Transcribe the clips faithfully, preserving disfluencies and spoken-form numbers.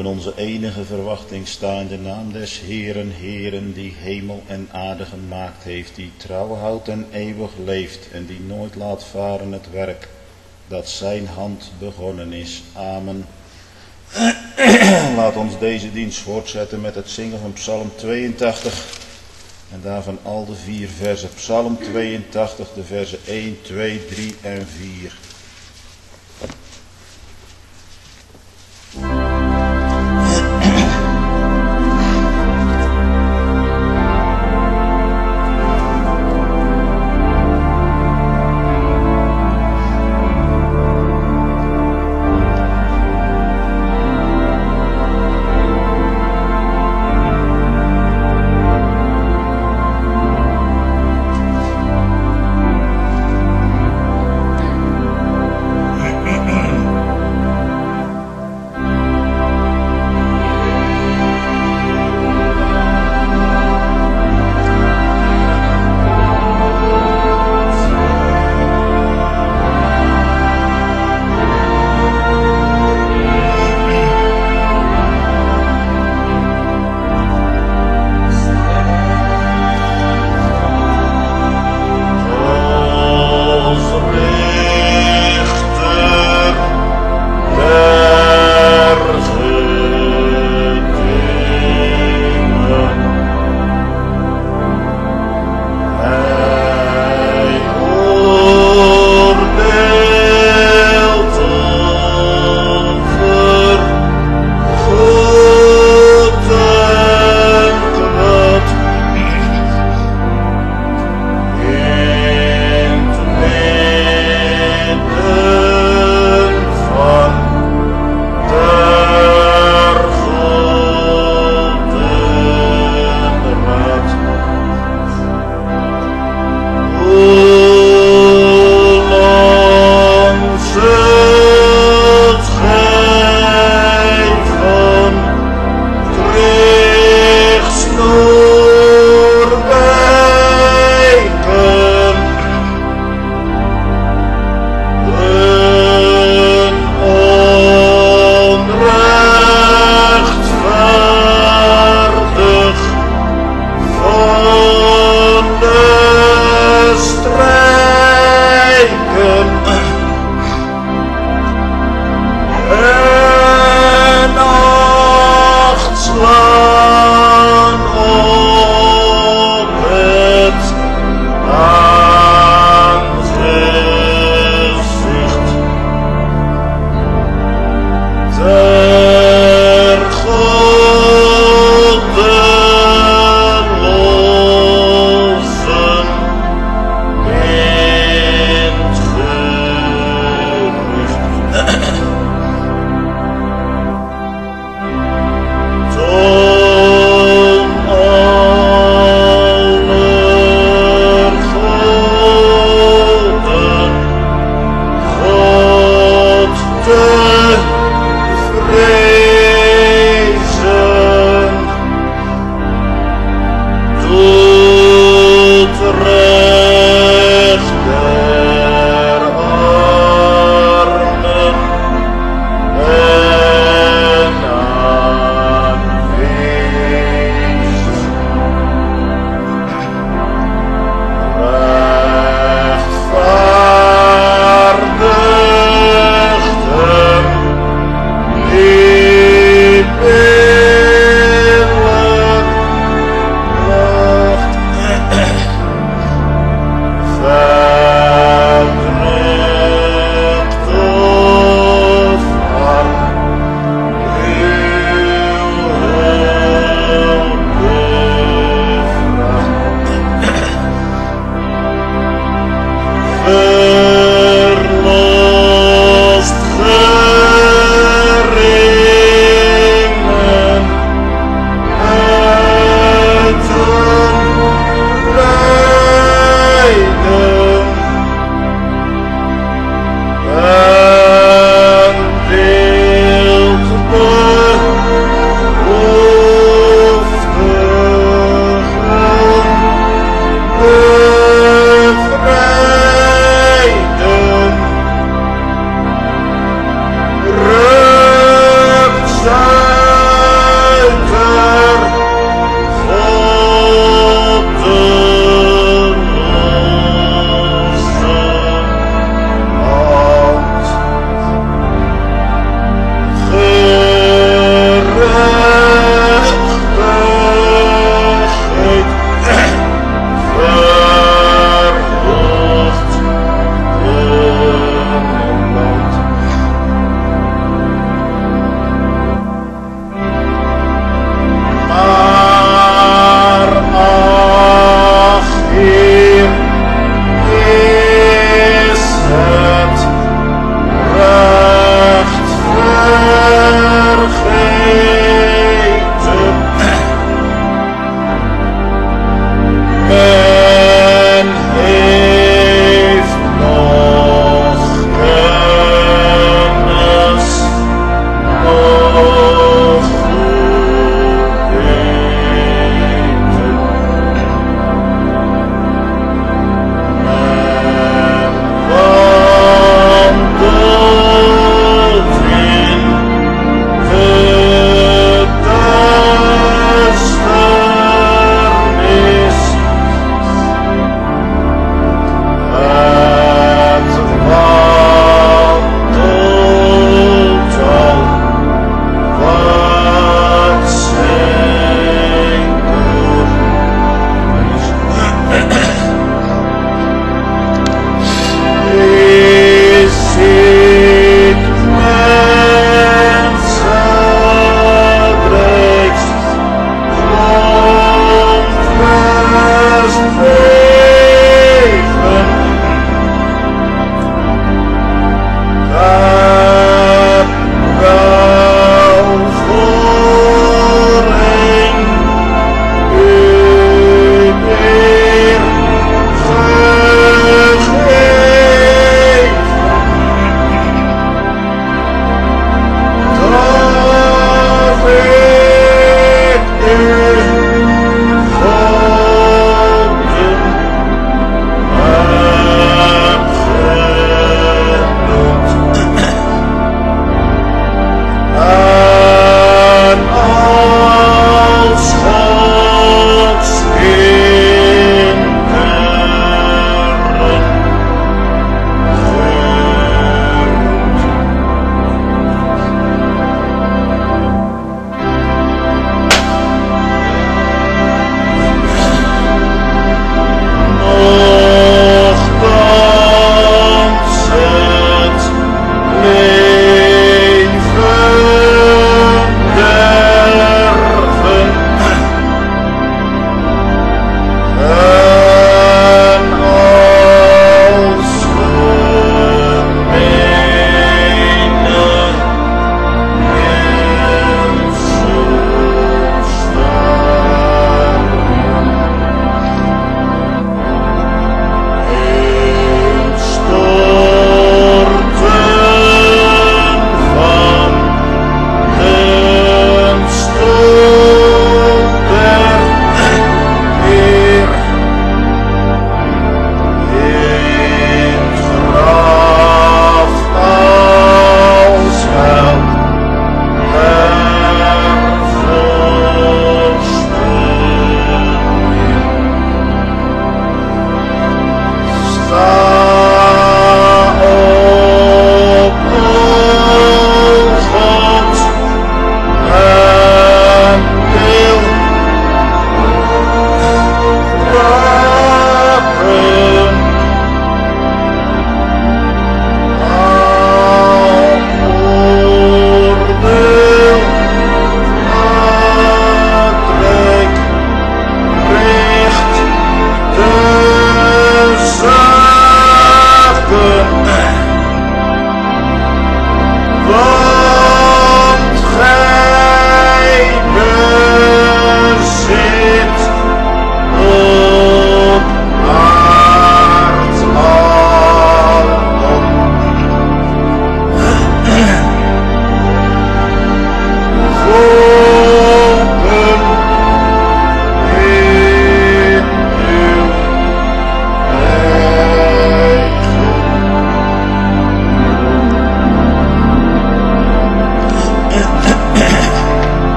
mogen onze enige verwachting staan in de naam des Heeren, Heeren, die hemel en aarde gemaakt heeft, die trouw houdt en eeuwig leeft en die nooit laat varen het werk dat zijn hand begonnen is. Amen. Laat ons deze dienst voortzetten met het zingen van Psalm tweeëntachtig en daarvan al de vier versen. Psalm tweeëntachtig, de versen één, twee, drie en vier.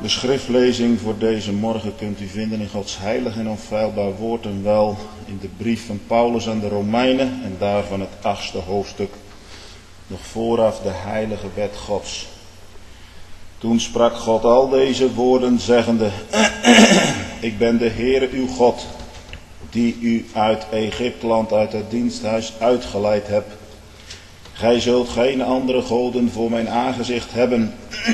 De schriftlezing voor deze morgen kunt u vinden in Gods heilig en onfeilbaar woord en wel in de brief van Paulus aan de Romeinen en daarvan het achtste hoofdstuk, nog vooraf de heilige wet Gods. Toen sprak God al deze woorden zeggende, ik ben de Heere uw God, die u uit Egypteland, uit het diensthuis uitgeleid heb. Gij zult geen andere goden voor mijn aangezicht hebben.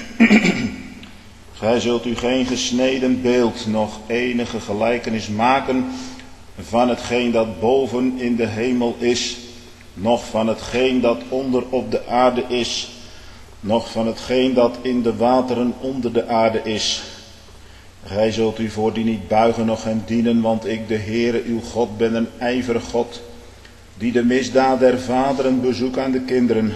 Gij zult u geen gesneden beeld, noch enige gelijkenis maken van hetgeen dat boven in de hemel is, noch van hetgeen dat onder op de aarde is, noch van hetgeen dat in de wateren onder de aarde is. Gij zult u voor die niet buigen, noch hem dienen, want ik, de Heere uw God, ben een ijverig God, die de misdaad der vaderen bezoekt aan de kinderen,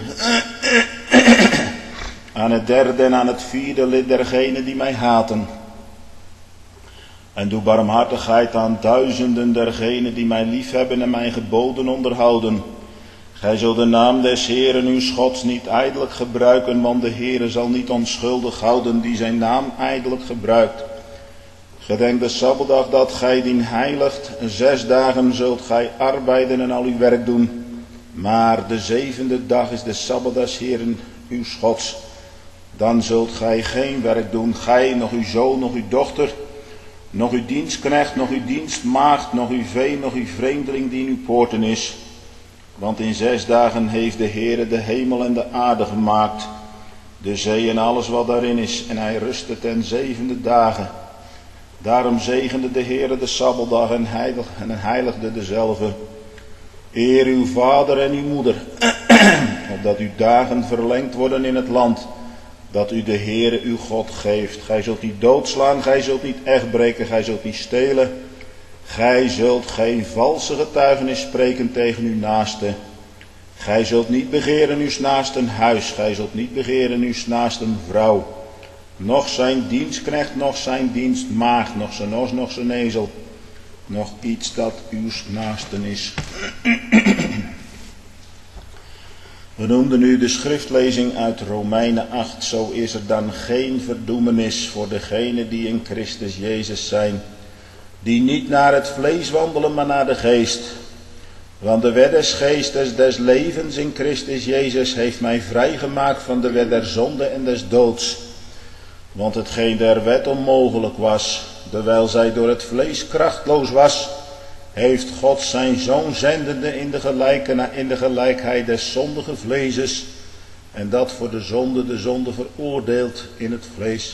aan het derde en aan het vierde lid dergenen die mij haten. En doe barmhartigheid aan duizenden dergenen die mij liefhebben en mijn geboden onderhouden. Gij zult de naam des Heeren uw Gods niet ijdelijk gebruiken, want de Heere zal niet onschuldig houden die zijn naam ijdelijk gebruikt. Gedenk de Sabbatdag dat gij dien heiligt, zes dagen zult gij arbeiden en al uw werk doen. Maar de zevende dag is de Sabbat des Heeren uw Gods. Dan zult gij geen werk doen, gij, nog uw zoon, nog uw dochter, nog uw dienstknecht, nog uw dienstmaagd, nog uw vee, nog uw vreemdeling die in uw poorten is. Want in zes dagen heeft de Heere de hemel en de aarde gemaakt, de zee en alles wat daarin is, en hij rustte ten zevende dagen. Daarom zegende de Heere de Sabbatdag en heiligde dezelve. Eer uw vader en uw moeder, opdat uw dagen verlengd worden in het land, dat u de Heere uw God geeft. Gij zult niet doodslaan, gij zult niet echt breken, gij zult niet stelen. Gij zult geen valse getuigenis spreken tegen uw naaste. Gij zult niet begeren uw naasten huis, gij zult niet begeren uw naasten vrouw. Nog zijn dienstknecht, nog zijn dienstmaagd, nog zijn os, nog zijn ezel, nog iets dat uw naasten is. We noemden nu de schriftlezing uit Romeinen acht. Zo is er dan geen verdoemenis voor degenen die in Christus Jezus zijn, die niet naar het vlees wandelen, maar naar de geest. Want de wet des geestes des levens in Christus Jezus heeft mij vrijgemaakt van de wet der zonde en des doods. Want hetgeen der wet onmogelijk was, terwijl zij door het vlees krachtloos was, heeft God zijn zoon zendende in de, gelijke, in de gelijkheid des zondige vleeses, en dat voor de zonde de zonde veroordeeld in het vlees,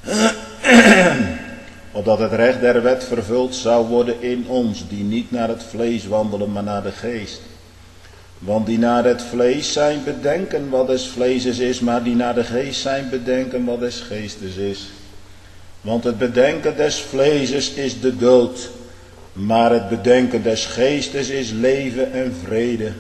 opdat het recht der wet vervuld zou worden in ons, die niet naar het vlees wandelen, maar naar de geest. Want die naar het vlees zijn, bedenken wat des vleeses is, maar die naar de geest zijn, bedenken wat des geestes is. Want het bedenken des vleeses is de dood, maar het bedenken des geestes is leven en vrede.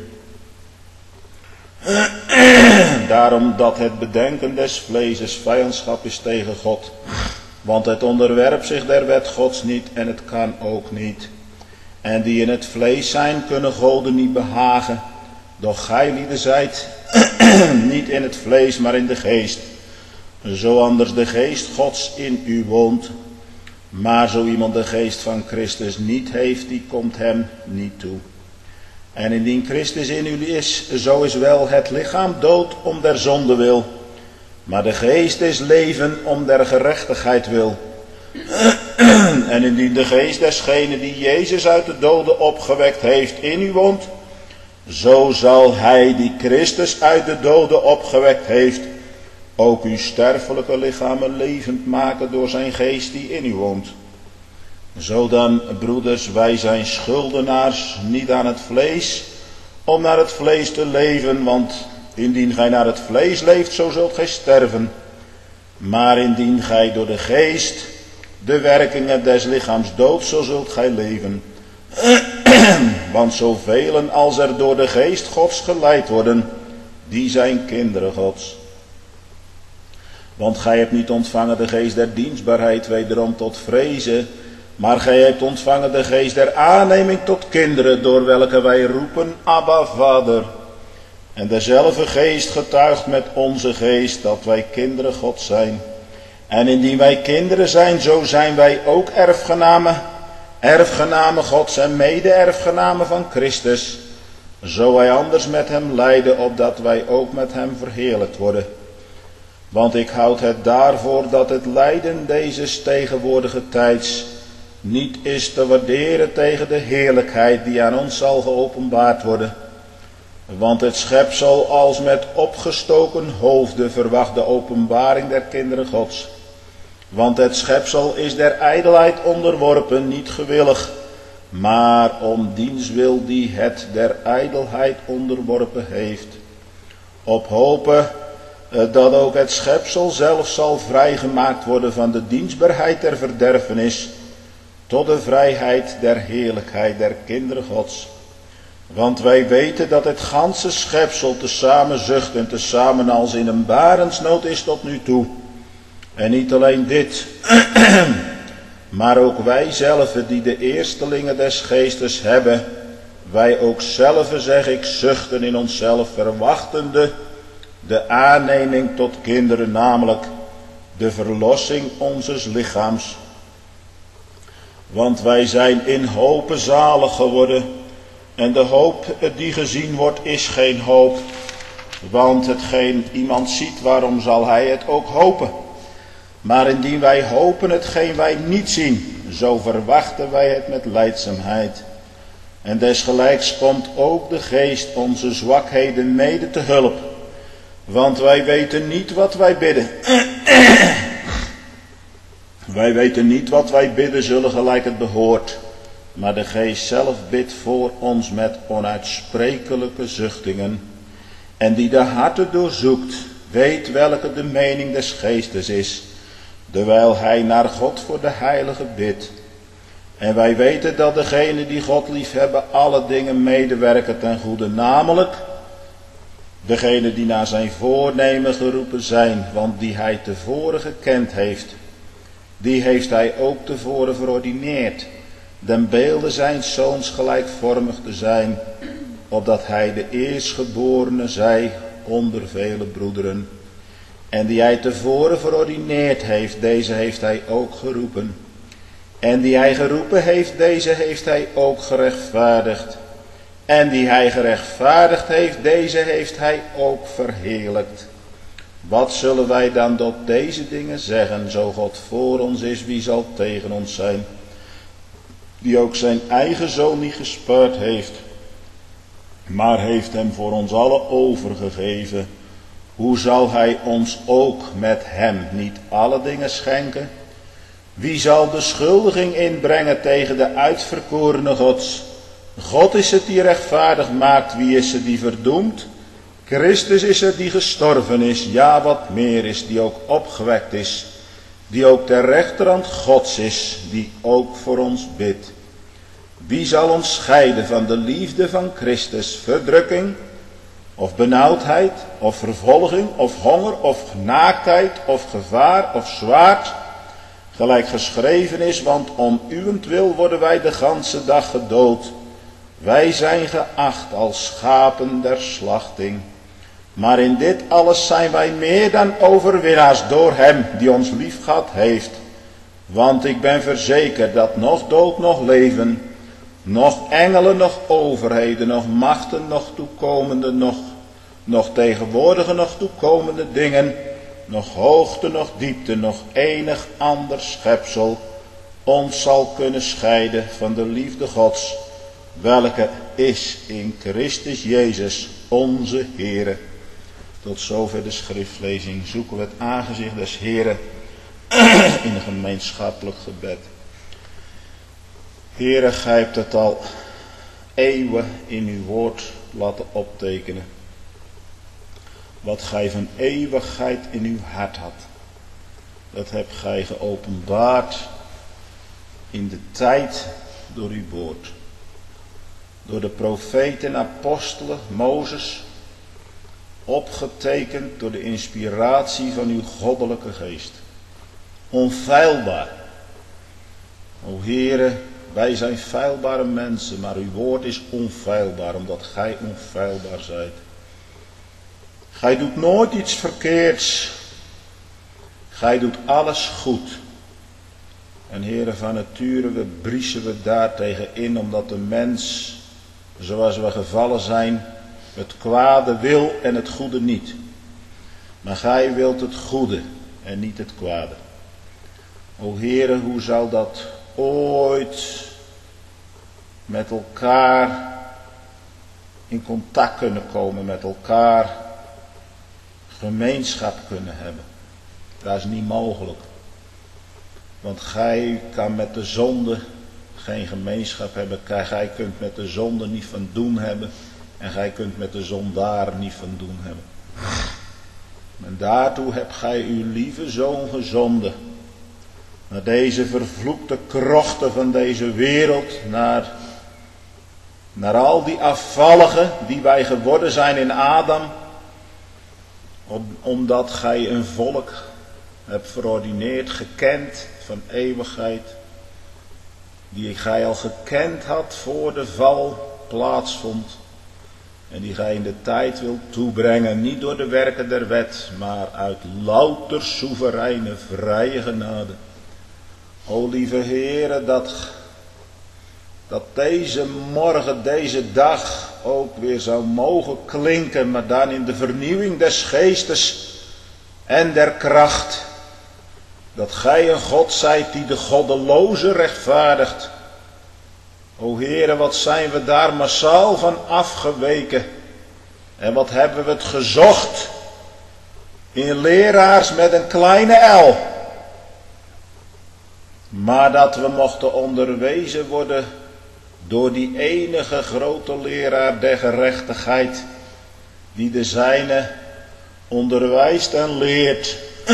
Daarom dat het bedenken des vleeses vijandschap is tegen God. Want het onderwerpt zich der wet Gods niet en het kan ook niet. En die in het vlees zijn, kunnen goden niet behagen. Doch gij lieden zijt niet in het vlees, maar in de geest. Zo anders de geest Gods in u woont. Maar zo iemand de geest van Christus niet heeft, die komt hem niet toe. En indien Christus in u is, zo is wel het lichaam dood om der zonde wil. Maar de geest is leven om der gerechtigheid wil. En indien de geest desgene die Jezus uit de doden opgewekt heeft in u woont, zo zal hij die Christus uit de doden opgewekt heeft, ook uw sterfelijke lichamen levend maken door zijn geest die in u woont. Zo dan, broeders, wij zijn schuldenaars niet aan het vlees, om naar het vlees te leven, want indien gij naar het vlees leeft, zo zult gij sterven. Maar indien gij door de geest de werkingen des lichaams doodt, zo zult gij leven. Want zoveel als er door de geest Gods geleid worden, die zijn kinderen Gods. Want gij hebt niet ontvangen de geest der dienstbaarheid wederom tot vrezen, maar gij hebt ontvangen de geest der aanneming tot kinderen, door welke wij roepen, Abba, Vader. En dezelfde geest getuigt met onze geest dat wij kinderen Gods zijn. En indien wij kinderen zijn, zo zijn wij ook erfgenamen, erfgenamen Gods en mede-erfgenamen van Christus, zo wij anders met hem lijden, opdat wij ook met hem verheerlijkt worden. Want ik houd het daarvoor dat het lijden dezes tegenwoordige tijds niet is te waarderen tegen de heerlijkheid die aan ons zal geopenbaard worden. Want het schepsel als met opgestoken hoofden verwacht de openbaring der kinderen Gods. Want het schepsel is der ijdelheid onderworpen, niet gewillig, maar om diens wil die het der ijdelheid onderworpen heeft. Op hopen dat ook het schepsel zelf zal vrijgemaakt worden van de dienstbaarheid der verderfenis, tot de vrijheid der heerlijkheid der kinderen Gods. Want wij weten dat het ganse schepsel tezamen zucht en tezamen als in een barensnood is tot nu toe. En niet alleen dit, maar ook wij zelven die de eerstelingen des geestes hebben, wij ook zelven, zeg ik, zuchten in onszelf, verwachtende de aanneming tot kinderen, namelijk de verlossing onzes lichaams. Want wij zijn in hope zalig geworden, en de hoop die gezien wordt is geen hoop, want hetgeen iemand ziet, waarom zal hij het ook hopen? Maar indien wij hopen hetgeen wij niet zien, zo verwachten wij het met lijdzaamheid. En desgelijks komt ook de geest onze zwakheden mede te hulp, want wij weten niet wat wij bidden. Wij weten niet wat wij bidden zullen gelijk het behoort, maar de geest zelf bidt voor ons met onuitsprekelijke zuchtingen. En die de harten doorzoekt, weet welke de mening des geestes is, terwijl hij naar God voor de heilige bidt. En wij weten dat degenen die God liefhebben alle dingen medewerken ten goede, namelijk degenen die naar zijn voornemen geroepen zijn, want die hij tevoren gekend heeft, die heeft hij ook tevoren verordineerd, den beelde zijn zoons gelijkvormig te zijn, opdat hij de eerstgeborene zij onder vele broederen. En die hij tevoren verordineerd heeft, deze heeft hij ook geroepen. En die hij geroepen heeft, deze heeft hij ook gerechtvaardigd. En die hij gerechtvaardigd heeft, deze heeft hij ook verheerlijkt. Wat zullen wij dan tot deze dingen zeggen? Zo God voor ons is, wie zal tegen ons zijn? Die ook zijn eigen zoon niet gespaard heeft, maar heeft hem voor ons allen overgegeven. Hoe zal hij ons ook met hem niet alle dingen schenken? Wie zal beschuldiging inbrengen tegen de uitverkorene Gods? God is het die rechtvaardig maakt, wie is het die verdoemt? Christus is het die gestorven is, ja wat meer is, die ook opgewekt is, die ook ter rechterhand Gods is, die ook voor ons bidt. Wie zal ons scheiden van de liefde van Christus? Verdrukking, of benauwdheid, of vervolging, of honger, of naaktheid, of gevaar, of zwaard? Gelijk geschreven is, want om uwentwil worden wij de ganse dag gedood. Wij zijn geacht als schapen der slachting. Maar in dit alles zijn wij meer dan overwinnaars door hem die ons liefgehad heeft. Want ik ben verzekerd dat nog dood, nog leven, nog engelen, nog overheden, nog machten, nog toekomende, nog, nog tegenwoordige, nog toekomende dingen, nog hoogte, nog diepte, nog enig ander schepsel ons zal kunnen scheiden van de liefde Gods, welke is in Christus Jezus onze Heere. Tot zover de schriftlezing. Zoeken we het aangezicht des Heeren in een gemeenschappelijk gebed. Heere, gij hebt het al eeuwen in uw woord laten optekenen. Wat gij van eeuwigheid in uw hart had. Dat hebt gij geopenbaard in de tijd door uw woord. Door de profeten en apostelen, Mozes, opgetekend door de inspiratie van uw goddelijke geest. Onfeilbaar. O Heere, wij zijn feilbare mensen, maar uw woord is onfeilbaar, omdat gij onfeilbaar zijt. Gij doet nooit iets verkeerds. Gij doet alles goed. En Heere, van nature we briesen we daartegen in, omdat de mens, zoals we gevallen zijn, het kwade wil en het goede niet. Maar gij wilt het goede en niet het kwade. O Heere, hoe zou dat ooit met elkaar in contact kunnen komen, met elkaar gemeenschap kunnen hebben? Dat is niet mogelijk. Want gij kan met de zonde geen gemeenschap hebben. Gij kunt met de zonde niet van doen hebben. En gij kunt met de zondaar niet van doen hebben. En daartoe hebt gij uw lieve zoon gezonden. Naar deze vervloekte krochten van deze wereld. Naar, naar al die afvalligen die wij geworden zijn in Adam. Om, omdat gij een volk hebt verordineerd, gekend van eeuwigheid. Die gij al gekend had voor de val plaatsvond. En die gij in de tijd wilt toebrengen, niet door de werken der wet, maar uit louter soevereine vrije genade. O lieve Heere, dat, dat deze morgen, deze dag ook weer zou mogen klinken, maar dan in de vernieuwing des geestes en der kracht. Dat gij een God zijt die de goddeloze rechtvaardigt. O Heere, wat zijn we daar massaal van afgeweken. En wat hebben we het gezocht. In leraars met een kleine L. Maar dat we mochten onderwezen worden door die enige grote leraar der gerechtigheid. Die de zijne onderwijst en leert.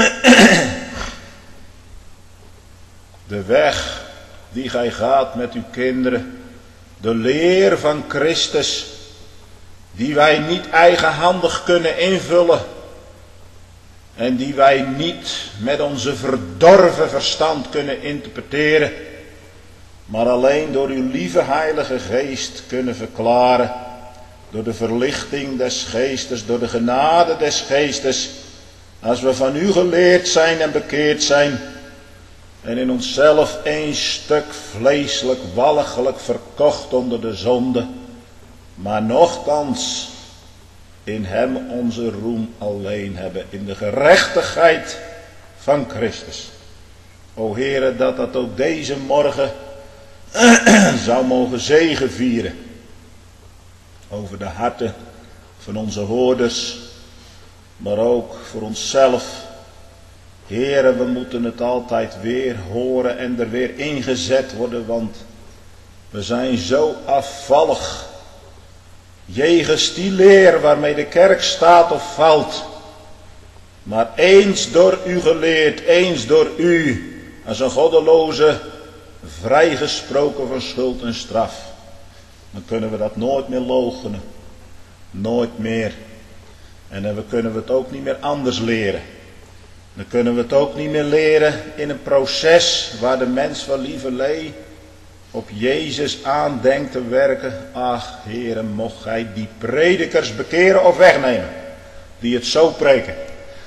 De weg die gij gaat met uw kinderen. De leer van Christus. Die wij niet eigenhandig kunnen invullen. En die wij niet met onze verdorven verstand kunnen interpreteren. Maar alleen door uw lieve heilige geest kunnen verklaren. Door de verlichting des geestes, door de genade des geestes. Als we van u geleerd zijn en bekeerd zijn. En in onszelf een stuk vleeselijk, walgelijk verkocht onder de zonde. Maar nochtans in hem onze roem alleen hebben. In de gerechtigheid van Christus. O Heere, dat dat ook deze morgen zou mogen zegevieren. Over de harten van onze hoorders. Maar ook voor onszelf. Heere, we moeten het altijd weer horen en er weer ingezet worden, want we zijn zo afvallig. Jegens die leer waarmee de kerk staat of valt. Maar eens door u geleerd, eens door u, als een goddeloze, vrijgesproken van schuld en straf. Dan kunnen we dat nooit meer loochenen. Nooit meer. En dan kunnen we het ook niet meer anders leren. Dan kunnen we het ook niet meer leren in een proces waar de mens van lieverlee op Jezus aandenkt te werken. Ach, Heere, mocht gij die predikers bekeren of wegnemen, die het zo preken.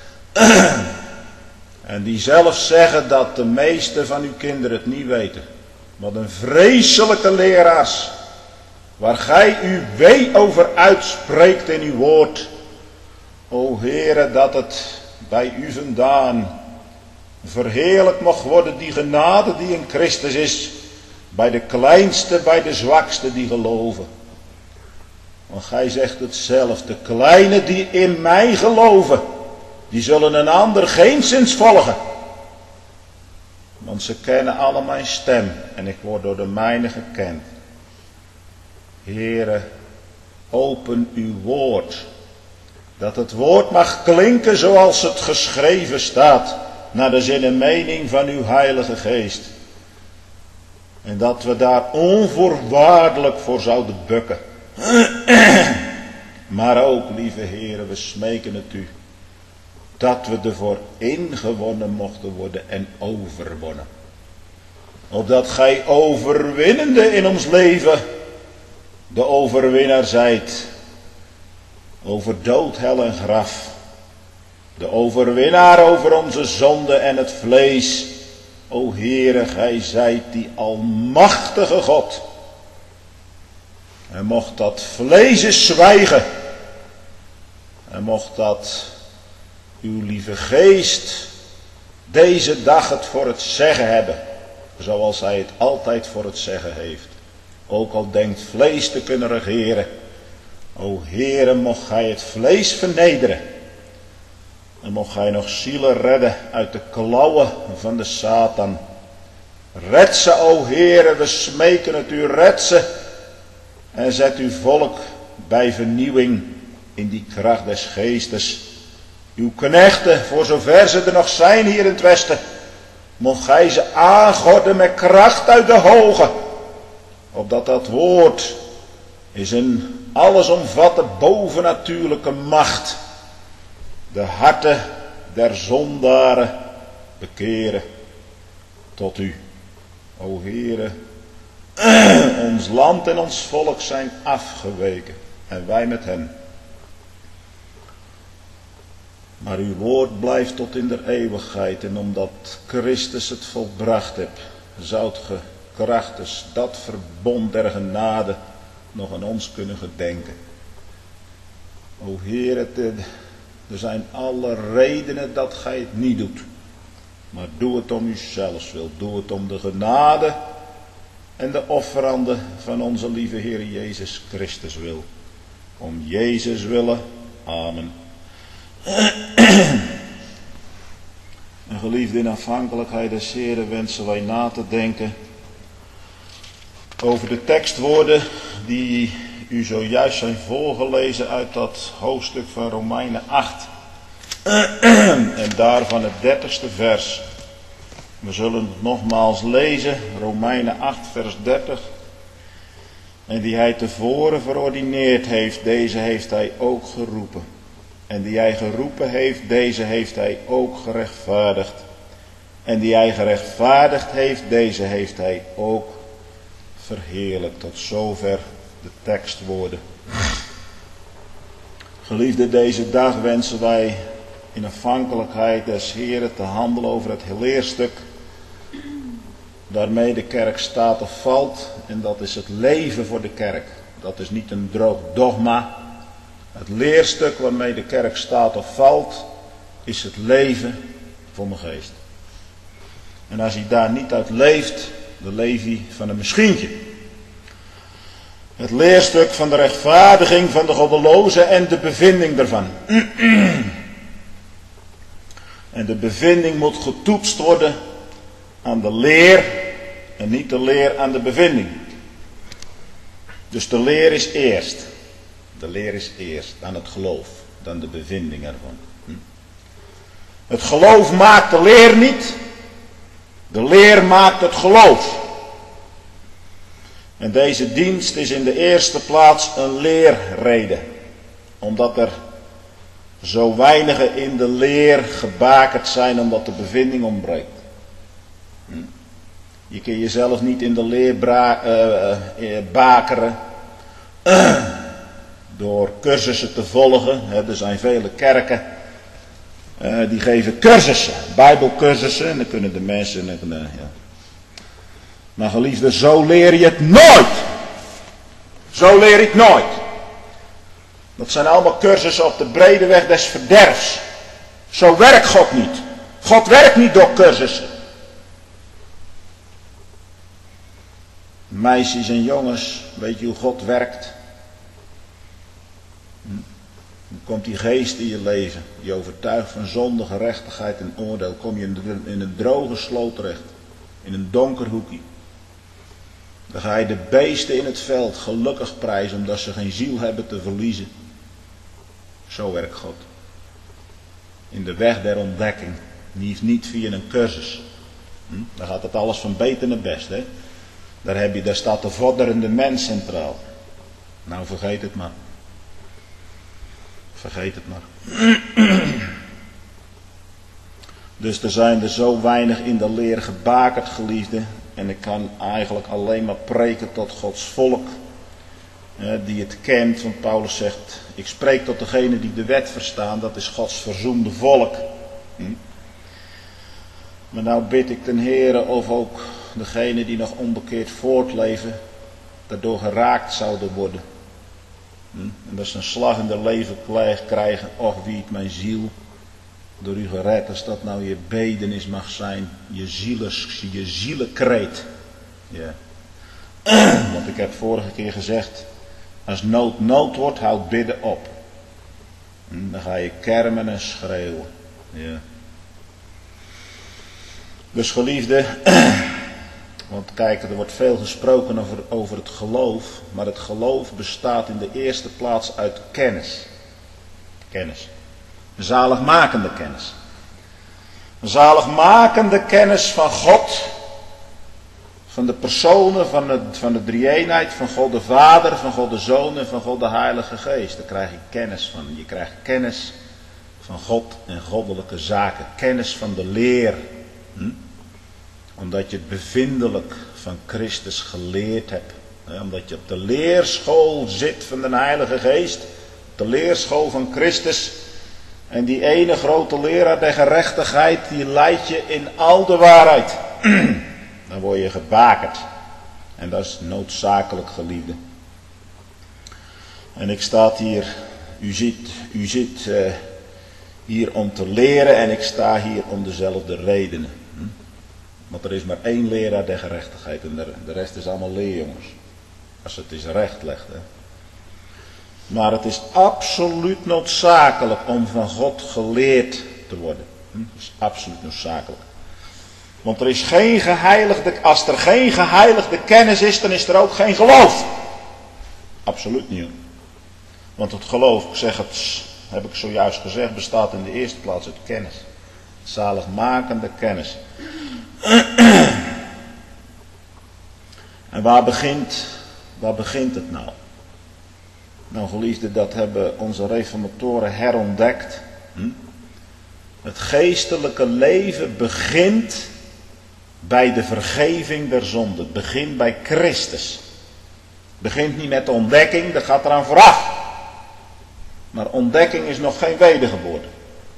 En die zelf zeggen dat de meeste van uw kinderen het niet weten. Wat een vreselijke leraars, waar gij uw wee over uitspreekt in uw woord. O Heere, dat het bij u vandaan verheerlijk mag worden die genade die in Christus is, bij de kleinste, bij de zwakste die geloven. Want gij zegt het zelf, de kleine die in mij geloven, die zullen een ander geenszins volgen. Want ze kennen alle mijn stem en ik word door de mijne gekend. Heere, open uw woord. Dat het woord mag klinken zoals het geschreven staat. Naar de zin en mening van uw heilige geest. En dat we daar onvoorwaardelijk voor zouden bukken. Maar ook, lieve heren, we smeken het u. Dat we ervoor ingewonnen mochten worden en overwonnen. Opdat gij overwinnende in ons leven de overwinnaar zijt. Over dood, hel en graf. De overwinnaar over onze zonde en het vlees. O Heere, gij zijt die almachtige God. En mocht dat vlees eens zwijgen. En mocht dat uw lieve geest deze dag het voor het zeggen hebben. Zoals hij het altijd voor het zeggen heeft. Ook al denkt vlees te kunnen regeren. O Heere, mocht gij het vlees vernederen. En mocht gij nog zielen redden uit de klauwen van de Satan. Red ze, o Heere, we smeken het u, red ze. En zet uw volk bij vernieuwing in die kracht des geestes. Uw knechten, voor zover ze er nog zijn hier in het westen. Mocht gij ze aangorden met kracht uit de hoge. Opdat dat woord is een allesomvatte bovennatuurlijke macht. De harten der zondaren bekeren tot u. O Heere, ons land en ons volk zijn afgeweken en wij met hen. Maar uw woord blijft tot in der eeuwigheid en omdat Christus het volbracht hebt, zoudt ge krachtens dat verbond der genade nog aan ons kunnen gedenken. O Heer, het, er zijn alle redenen dat gij het niet doet. Maar doe het om uzelfs wil. Doe het om de genade en de offeranden van onze lieve Heer Jezus Christus wil. Om Jezus willen. Amen. En geliefde, in afhankelijkheid des Heeren wensen wij na te denken over de tekstwoorden die u zojuist zijn voorgelezen uit dat hoofdstuk van Romeinen acht. En daarvan het dertigste vers. We zullen het nogmaals lezen, Romeinen acht vers dertig. En die hij tevoren verordineerd heeft, deze heeft hij ook geroepen. En die hij geroepen heeft, deze heeft hij ook gerechtvaardigd. En die hij gerechtvaardigd heeft, deze heeft hij ook verheerlijkt. Tot zover de tekstwoorden. Geliefde, deze dag wensen wij in afhankelijkheid des Heren te handelen over het leerstuk. Daarmee de kerk staat of valt. En dat is het leven voor de kerk. Dat is niet een droog dogma. Het leerstuk waarmee de kerk staat of valt, is het leven voor mijn geest. En als hij daar niet uit leeft, dan leeft hij van een misschientje. Het leerstuk van de rechtvaardiging van de goddeloze en de bevinding daarvan. En de bevinding moet getoetst worden aan de leer en niet de leer aan de bevinding. Dus de leer is eerst. De leer is eerst, dan het geloof, dan de bevinding ervan. Hm? Het geloof maakt de leer niet. De leer maakt het geloof. En deze dienst is in de eerste plaats een leerrede. Omdat er zo weinigen in de leer gebakerd zijn omdat de bevinding ontbreekt. Hm? Je kunt jezelf niet in de leer bra- uh, uh, bakeren. Door cursussen te volgen. Er zijn vele kerken uh, die geven cursussen, bijbelcursussen. En dan kunnen de mensen... Uh, ja. Maar geliefde, zo leer je het nooit. Zo leer ik nooit. Dat zijn allemaal cursussen op de brede weg des verderfs. Zo werkt God niet. God werkt niet door cursussen. Meisjes en jongens, weet je hoe God werkt? Dan komt die geest in je leven, die overtuigt van zonde, gerechtigheid en oordeel. Kom je in een droge sloot terecht, in een donker hoekje. Dan ga je de beesten in het veld gelukkig prijzen, omdat ze geen ziel hebben te verliezen. Zo werkt God. In de weg der ontdekking, niet, niet via een cursus. Hm? Dan gaat het alles van beter naar best. Hè? Daar, heb je, daar staat de vorderende mens centraal. Nou, vergeet het maar. Vergeet het maar. Dus er zijn er zo weinig in de leer gebakerd, geliefden. En ik kan eigenlijk alleen maar preken tot Gods volk. die het kent. Want Paulus zegt, ik spreek tot degene die de wet verstaan. Dat is Gods verzoende volk. Hm? Maar nou bid ik ten Heere of ook degenen die nog onbekeerd voortleven, daardoor geraakt zouden worden. Hm? En dat ze een slag in de leven krijgen. Och, wie het mijn ziel door u gered, als dat nou je bedenis mag zijn, je, zielens, je zielenkreet. Ja. Want ik heb vorige keer gezegd, als nood nood wordt, houd bidden op. Hm? Dan ga je kermen en schreeuwen. Ja. Dus geliefde, want kijk, er wordt veel gesproken over, over het geloof, maar het geloof bestaat in de eerste plaats uit kennis. Kennis. Een zaligmakende kennis. Een zaligmakende kennis van God, van de personen, van de, van de drie-eenheid, van God de Vader, van God de Zoon en van God de Heilige Geest. Daar krijg je kennis van. Je krijgt kennis van God en goddelijke zaken. Kennis van de leer. Hm? Omdat je het bevindelijk van Christus geleerd hebt. Hè? Omdat je op de leerschool zit van de Heilige Geest. Op de leerschool van Christus. En die ene grote leraar der gerechtigheid, die leidt je in al de waarheid. Dan word je gebakerd. En dat is noodzakelijk, geliefde. En ik sta hier, u ziet, u zit uh, hier om te leren en ik sta hier om dezelfde redenen. Hm? Want er is maar één leraar der gerechtigheid en de, de rest is allemaal leerjongens. Als het is recht legt, hè. Maar het is absoluut noodzakelijk om van God geleerd te worden. Hm? Dat is absoluut noodzakelijk. Want er is geen geheiligde, als er geen geheiligde kennis is, dan is er ook geen geloof. Absoluut niet. Want het geloof, ik zeg het, heb ik zojuist gezegd, bestaat in de eerste plaats uit kennis. Zaligmakende kennis. En waar begint, waar begint het nou? Nou geliefde, dat hebben onze reformatoren herontdekt. Hm? Het geestelijke leven begint bij de vergeving der zonde. Het begint bij Christus. Het begint niet met de ontdekking, dat gaat eraan vooraf. Maar ontdekking is nog geen wedergeboorte.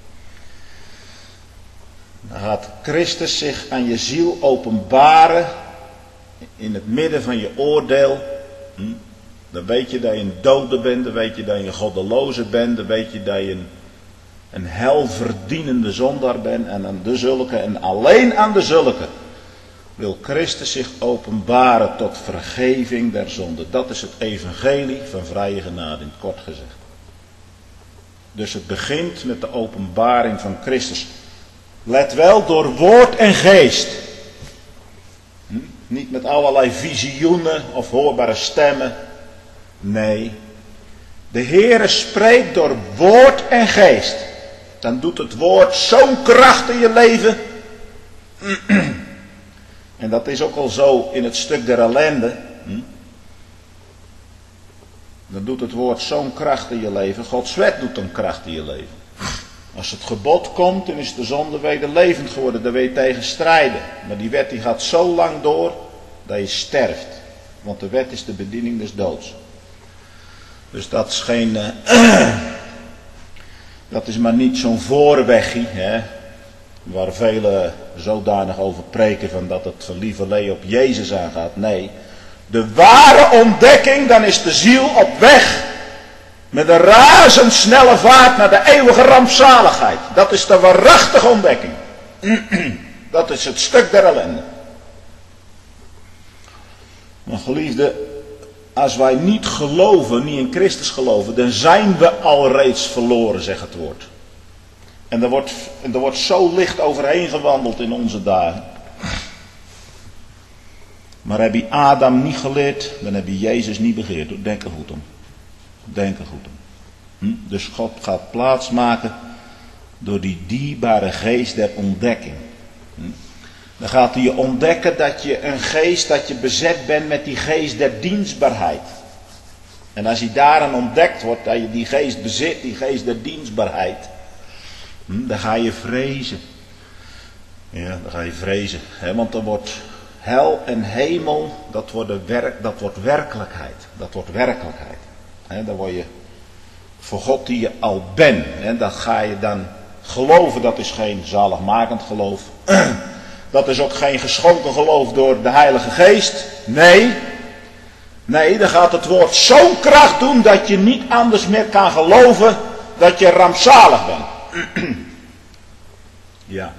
Dan gaat Christus zich aan je ziel openbaren in het midden van je oordeel. Hm? Dan weet je dat je een dode bent, dan weet je dat je een goddeloze bent, dan weet je dat je een, een helverdienende zondaar bent. En aan de zulke, en alleen aan de zulke, wil Christus zich openbaren tot vergeving der zonde. Dat is het evangelie van vrije genade, in het kort gezegd. Dus het begint met de openbaring van Christus. Let wel, door woord en geest. Hm? Niet met allerlei visioenen of hoorbare stemmen. Nee, de Heere spreekt door woord en geest. Dan doet het woord zo'n kracht in je leven. En dat is ook al zo in het stuk der ellende. Dan doet het woord zo'n kracht in je leven. Gods wet doet een kracht in je leven. Als het gebod komt, dan is de zonde wederlevend geworden. Daar wil je tegen strijden. Maar die wet die gaat zo lang door dat je sterft. Want de wet is de bediening des doods. Dus dat is geen, uh, dat is maar niet zo'n voorweggie, hè, waar velen zodanig over preken van dat het van lieverlee op Jezus aangaat. Nee, de ware ontdekking, dan is de ziel op weg met een razendsnelle vaart naar de eeuwige rampzaligheid. Dat is de waarachtige ontdekking. Dat is het stuk der ellende. Maar geliefde, als wij niet geloven, niet in Christus geloven, dan zijn we al reeds verloren, zegt het woord. En er wordt, en er wordt zo licht overheen gewandeld in onze dagen. Maar heb je Adam niet geleerd, dan heb je Jezus niet begeerd. Denk er goed om. Denk er goed om. Hm? Dus God gaat plaats maken door die dierbare geest der ontdekking. Hm? Dan gaat hij je ontdekken dat je een geest, dat je bezet bent met die geest der dienstbaarheid. En als hij daaraan ontdekt wordt, dat je die geest bezit, die geest der dienstbaarheid, hm, dan ga je vrezen. Ja, dan ga je vrezen. Hè? Want er wordt, hel en hemel, dat wordt, de werk, dat wordt werkelijkheid. Dat wordt werkelijkheid. He, dan word je voor God die je al bent. He, dat ga je dan geloven, dat is geen zaligmakend geloof. Dat is ook geen geschonken geloof door de Heilige Geest. Nee. Nee, dan gaat het woord zo'n kracht doen dat je niet anders meer kan geloven dat je rampzalig bent. Ja.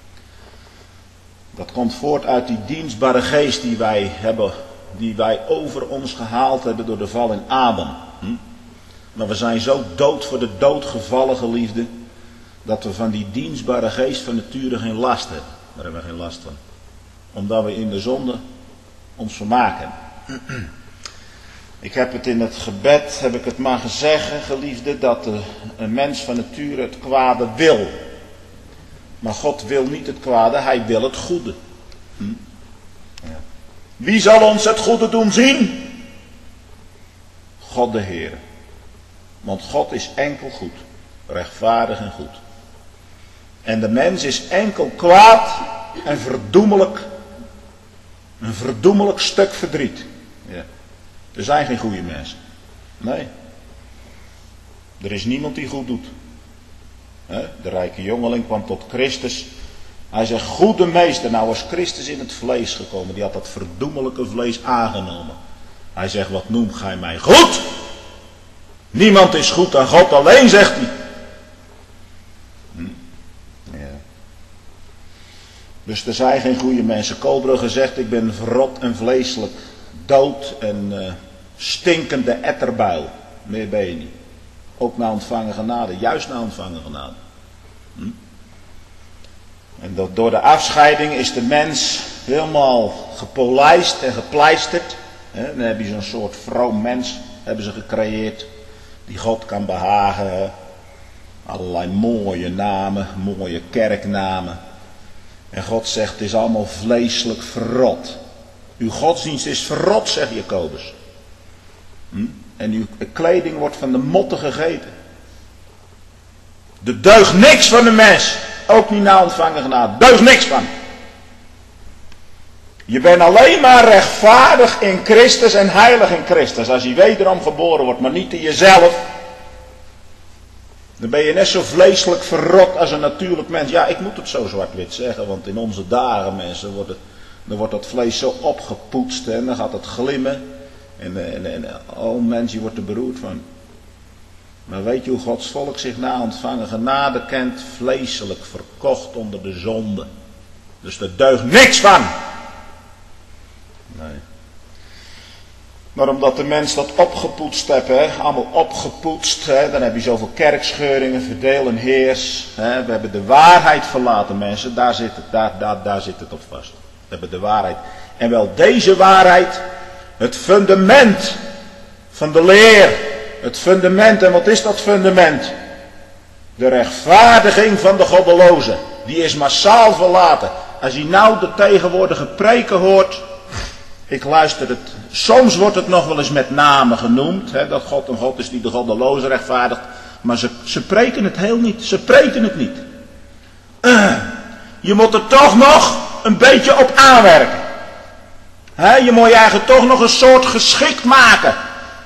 Dat komt voort uit die dienstbare geest die wij hebben, die wij over ons gehaald hebben door de val in Adam. Hm? Maar we zijn zo dood voor de dood gevallen, geliefde, dat we van die dienstbare geest van nature geen last hebben. Daar hebben we geen last van. Omdat we in de zonde ons vermaken. Ik heb het in het gebed, heb ik het maar gezegd, geliefde, dat de, een mens van nature het kwade wil. Maar God wil niet het kwade, hij wil het goede. Hm? Ja. Wie zal ons het goede doen zien? God de Heer. Want God is enkel goed, rechtvaardig en goed. En de mens is enkel kwaad en verdoemelijk. Een verdoemelijk stuk verdriet. Ja. Er zijn geen goede mensen. Nee. Er is niemand die goed doet. De rijke jongeling kwam tot Christus. Hij zegt, goede meester, nou was Christus in het vlees gekomen. Die had dat verdoemelijke vlees aangenomen. Hij zegt, wat noemt gij mij goed? Niemand is goed dan God alleen, zegt hij. Hm. Ja. Dus er zijn geen goede mensen. Koolbrugge zegt, ik ben verrot en vleeselijk. Dood en uh, stinkende etterbuil. Meer ben je niet. Ook na ontvangen genade. Juist na ontvangen genade. Hm? En dat door de afscheiding is de mens helemaal gepolijst en gepleisterd. He, dan heb je zo'n soort vroom mens. Hebben ze gecreëerd. Die God kan behagen. He. Allerlei mooie namen. Mooie kerknamen. En God zegt het is allemaal vleeselijk verrot. Uw godsdienst is verrot, zegt Jacobus. Hm? En uw kleding wordt van de motten gegeten. Er deugt niks van de mens. Ook niet na ontvangen genade. Deugt niks van. Je bent alleen maar rechtvaardig in Christus en heilig in Christus. Als je wederom geboren wordt, maar niet in jezelf. Dan ben je net zo vleeselijk verrot als een natuurlijk mens. Ja, ik moet het zo zwart-wit zeggen. Want in onze dagen, mensen, wordt het, dan wordt dat vlees zo opgepoetst. En dan gaat het glimmen. En, en, en oh mens, je wordt er beroerd van. Maar weet je hoe Gods volk zich na ontvangen genade kent? Vleeselijk verkocht onder de zonde. Dus er deugt niks van. Nee. Maar omdat de mens dat opgepoetst heeft, hè, allemaal opgepoetst, hè, dan heb je zoveel kerkscheuringen, verdeel en heers. Hè, we hebben de waarheid verlaten, mensen, daar zit het, daar, daar, daar zit het op vast. We hebben de waarheid. En wel deze waarheid, het fundament van de leer. Het fundament, en wat is dat fundament? De rechtvaardiging van de goddelozen. Die is massaal verlaten. Als je nou de tegenwoordige preken hoort. Ik luister het. Soms wordt het nog wel eens met name genoemd. Hè, dat God een God is die de goddelozen rechtvaardigt. Maar ze, ze preken het heel niet. Ze preken het niet. Uh, je moet er toch nog een beetje op aanwerken. Hè, je moet je eigen toch nog een soort geschikt maken.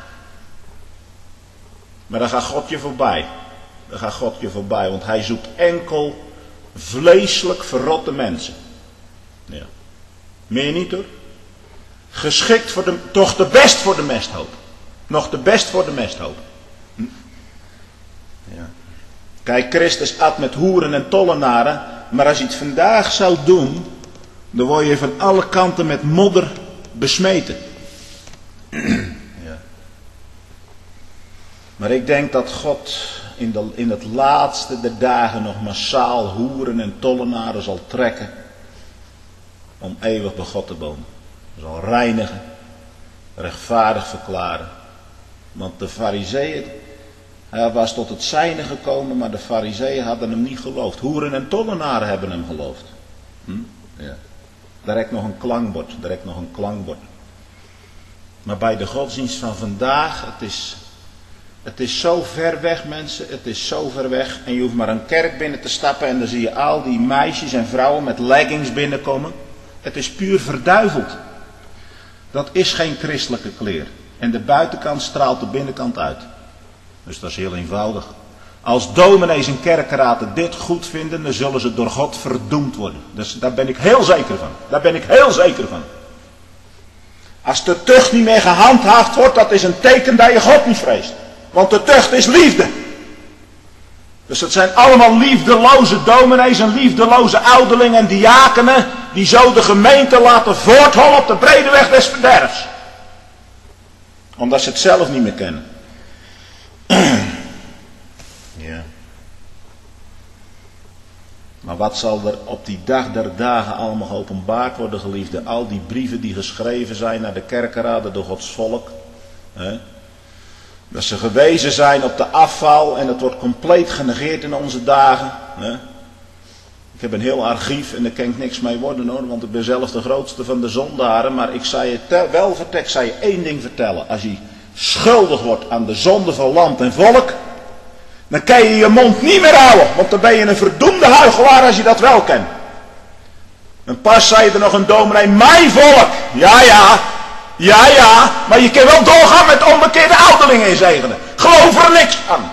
Maar dan gaat God je voorbij. Dan gaat God je voorbij. Want hij zoekt enkel vleeselijk verrotte mensen. Ja. Meer niet hoor. Geschikt voor de, toch de best voor de mesthoop. Nog de best voor de mesthoop. Hm? Ja. Kijk, Christus at met hoeren en tollenaren. Maar als je het vandaag zou doen. Dan word je van alle kanten met modder besmeten. Ja. Maar ik denk dat God in, de, in het laatste der dagen nog massaal hoeren en tollenaren zal trekken. Om eeuwig bij God te wonen. Zal reinigen, rechtvaardig verklaren. Want de farizeeën, hij was tot het zijne gekomen, maar de farizeeën hadden hem niet geloofd. Hoeren en tollenaren hebben hem geloofd. Hm? Ja. Daar heb ik nog een klankbord, daar heb ik nog een klankbord. Maar bij de godsdienst van vandaag, het is, het is zo ver weg mensen, het is zo ver weg. En je hoeft maar een kerk binnen te stappen en dan zie je al die meisjes en vrouwen met leggings binnenkomen. Het is puur verduiveld. Dat is geen christelijke kleer. En de buitenkant straalt de binnenkant uit. Dus dat is heel eenvoudig. Als dominees en kerkraden dit goed vinden, dan zullen ze door God verdoemd worden. Dus daar ben ik heel zeker van. Daar ben ik heel zeker van. Als de tucht niet meer gehandhaafd wordt, dat is een teken dat je God niet vreest. Want de tucht is liefde. Dus het zijn allemaal liefdeloze dominees en liefdeloze ouderlingen en diakenen, die zo de gemeente laten voorthollen op de brede weg des verderfs. Omdat ze het zelf niet meer kennen. Ja. Maar wat zal er op die dag der dagen allemaal geopenbaard worden, geliefde? Al die brieven die geschreven zijn naar de kerkenraden door Gods volk. Hè? Dat ze gewezen zijn op de afval en het wordt compleet genegeerd in onze dagen. Hè? Ik heb een heel archief en daar kan ik niks mee worden hoor, want ik ben zelf de grootste van de zondaren. Maar ik zou je te, wel vertellen, ik zou je één ding vertellen. Als je schuldig wordt aan de zonde van land en volk, dan kan je je mond niet meer houden. Want dan ben je een verdoemde huichelaar als je dat wel kent. En pas zei er nog een dominee, mijn volk. Ja, ja. Ja, ja. Maar je kan wel doorgaan met onbekeerde ouderlingen inzegenen. Geloof er niks aan.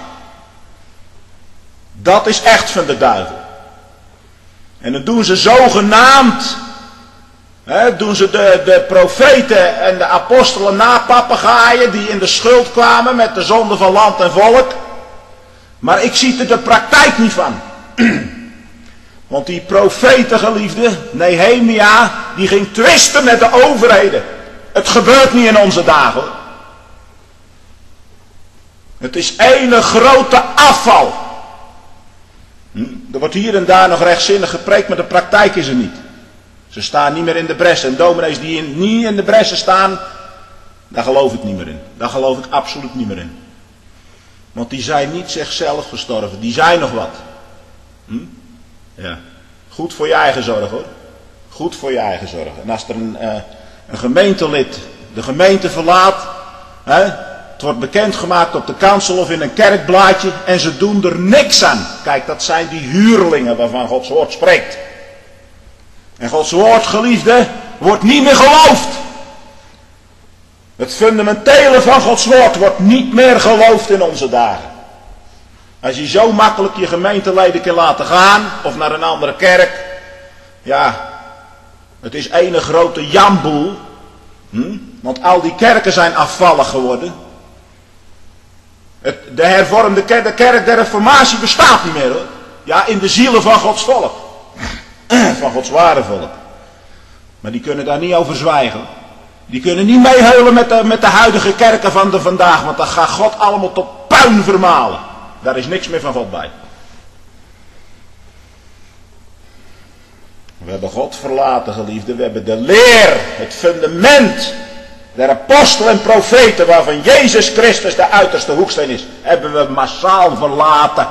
Dat is echt van de duivel. En dan doen ze zogenaamd. Hè, doen ze de, de profeten en de apostelen napapegaaien die in de schuld kwamen met de zonde van land en volk. Maar ik zie er de praktijk niet van. Want die profeten, geliefde, Nehemia, die ging twisten met de overheden. Het gebeurt niet in onze dagen. Het is ene grote afval. Hm? Er wordt hier en daar nog rechtzinnig gepreekt, maar de praktijk is er niet. Ze staan niet meer in de bressen. En dominees die in, niet in de bressen staan, daar geloof ik niet meer in. Daar geloof ik absoluut niet meer in. Want die zijn niet zichzelf gestorven. Die zijn nog wat. Hm? Ja. Goed voor je eigen zorg hoor. Goed voor je eigen zorg. En als er een, uh, een gemeentelid de gemeente verlaat. Hè, het wordt bekendgemaakt op de kansel of in een kerkblaadje. En ze doen er niks aan. Kijk, dat zijn die huurlingen waarvan Gods woord spreekt. En Gods woord, geliefde, wordt niet meer geloofd. Het fundamentele van Gods woord wordt niet meer geloofd in onze dagen. Als je zo makkelijk je gemeenteleden kan laten gaan, of naar een andere kerk. Ja, het is ene grote jamboel. Hm? Want al die kerken zijn afvallig geworden. Het, de hervormde kerk, de kerk der reformatie bestaat niet meer hoor. Ja, in de zielen van Gods volk. Van Gods ware volk. Maar die kunnen daar niet over zwijgen. Die kunnen niet meeheulen met de, met de huidige kerken van de vandaag. Want dat gaat God allemaal tot puin vermalen. Daar is niks meer van God bij. We hebben God verlaten, geliefden. We hebben de leer, het fundament der apostelen en profeten, waarvan Jezus Christus de uiterste hoeksteen is, hebben we massaal verlaten.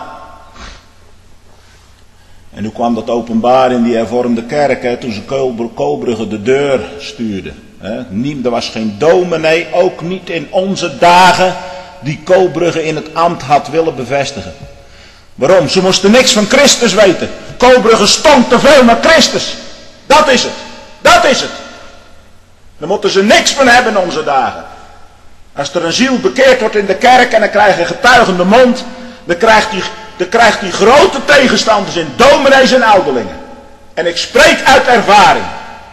En hoe kwam dat openbaar in die hervormde kerk, hè, toen ze Koolbrugge de deur stuurde. Hè? Er was geen dominee, ook niet in onze dagen, die Koolbrugge in het ambt had willen bevestigen. Waarom? Ze moesten niks van Christus weten. Koolbrugge stonk te veel naar Christus. Dat is het. Dat is het. Daar moeten ze niks van hebben in onze dagen. Als er een ziel bekeerd wordt in de kerk en dan krijg je getuigende mond, dan krijgt hij, dan krijgt hij grote tegenstanders in, dominees en ouderlingen. En ik spreek uit ervaring.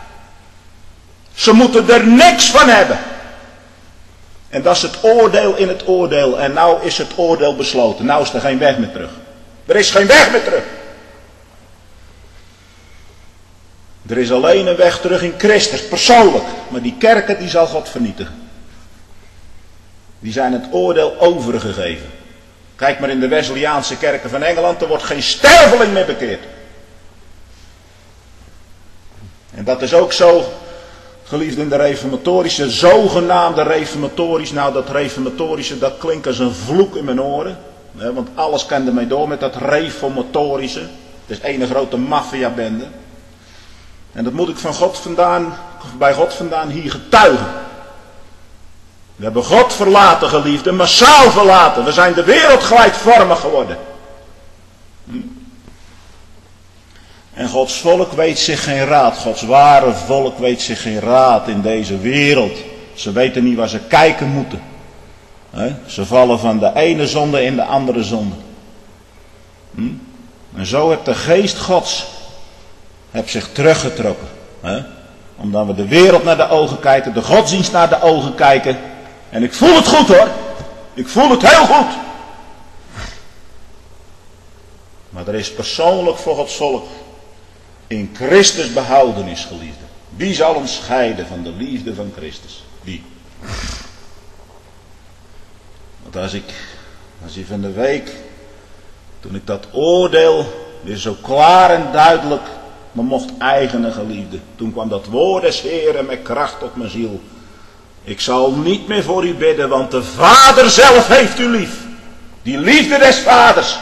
Ze moeten er niks van hebben. En dat is het oordeel in het oordeel. En nou is het oordeel besloten. Nou is er geen weg meer terug. Er is geen weg meer terug. Er is alleen een weg terug in Christus, persoonlijk. Maar die kerken, die zal God vernietigen. Die zijn het oordeel overgegeven. Kijk maar in de Wesleyaanse kerken van Engeland, er wordt geen sterveling meer bekeerd. En dat is ook zo, geliefd in de reformatorische, zogenaamde reformatorisch. Nou, dat reformatorische, dat klinkt als een vloek in mijn oren. Hè, want alles kan ermee door met dat reformatorische. Het is ene grote maffiabende. En dat moet ik van God vandaan, bij God vandaan hier getuigen. We hebben God verlaten, geliefden, massaal verlaten. We zijn de wereld gelijkvormig geworden. Hm? En Gods volk weet zich geen raad. Gods ware volk weet zich geen raad in deze wereld. Ze weten niet waar ze kijken moeten. He? Ze vallen van de ene zonde in de andere zonde. Hm? En zo heeft de geest Gods heb zich teruggetrokken. He? Omdat we de wereld naar de ogen kijken, de godsdienst naar de ogen kijken. En ik voel het goed hoor. Ik voel het heel goed. Maar er is persoonlijk voor Gods volk in Christus behoudenis, geliefde. Wie zal ons scheiden van de liefde van Christus? Wie? Want als ik, als je van de week, toen ik dat oordeel weer zo klaar en duidelijk me mocht eigenen, geliefde. Toen kwam dat woord des Heeren met kracht op mijn ziel. Ik zal niet meer voor u bidden, want de Vader zelf heeft u lief. Die liefde des Vaders.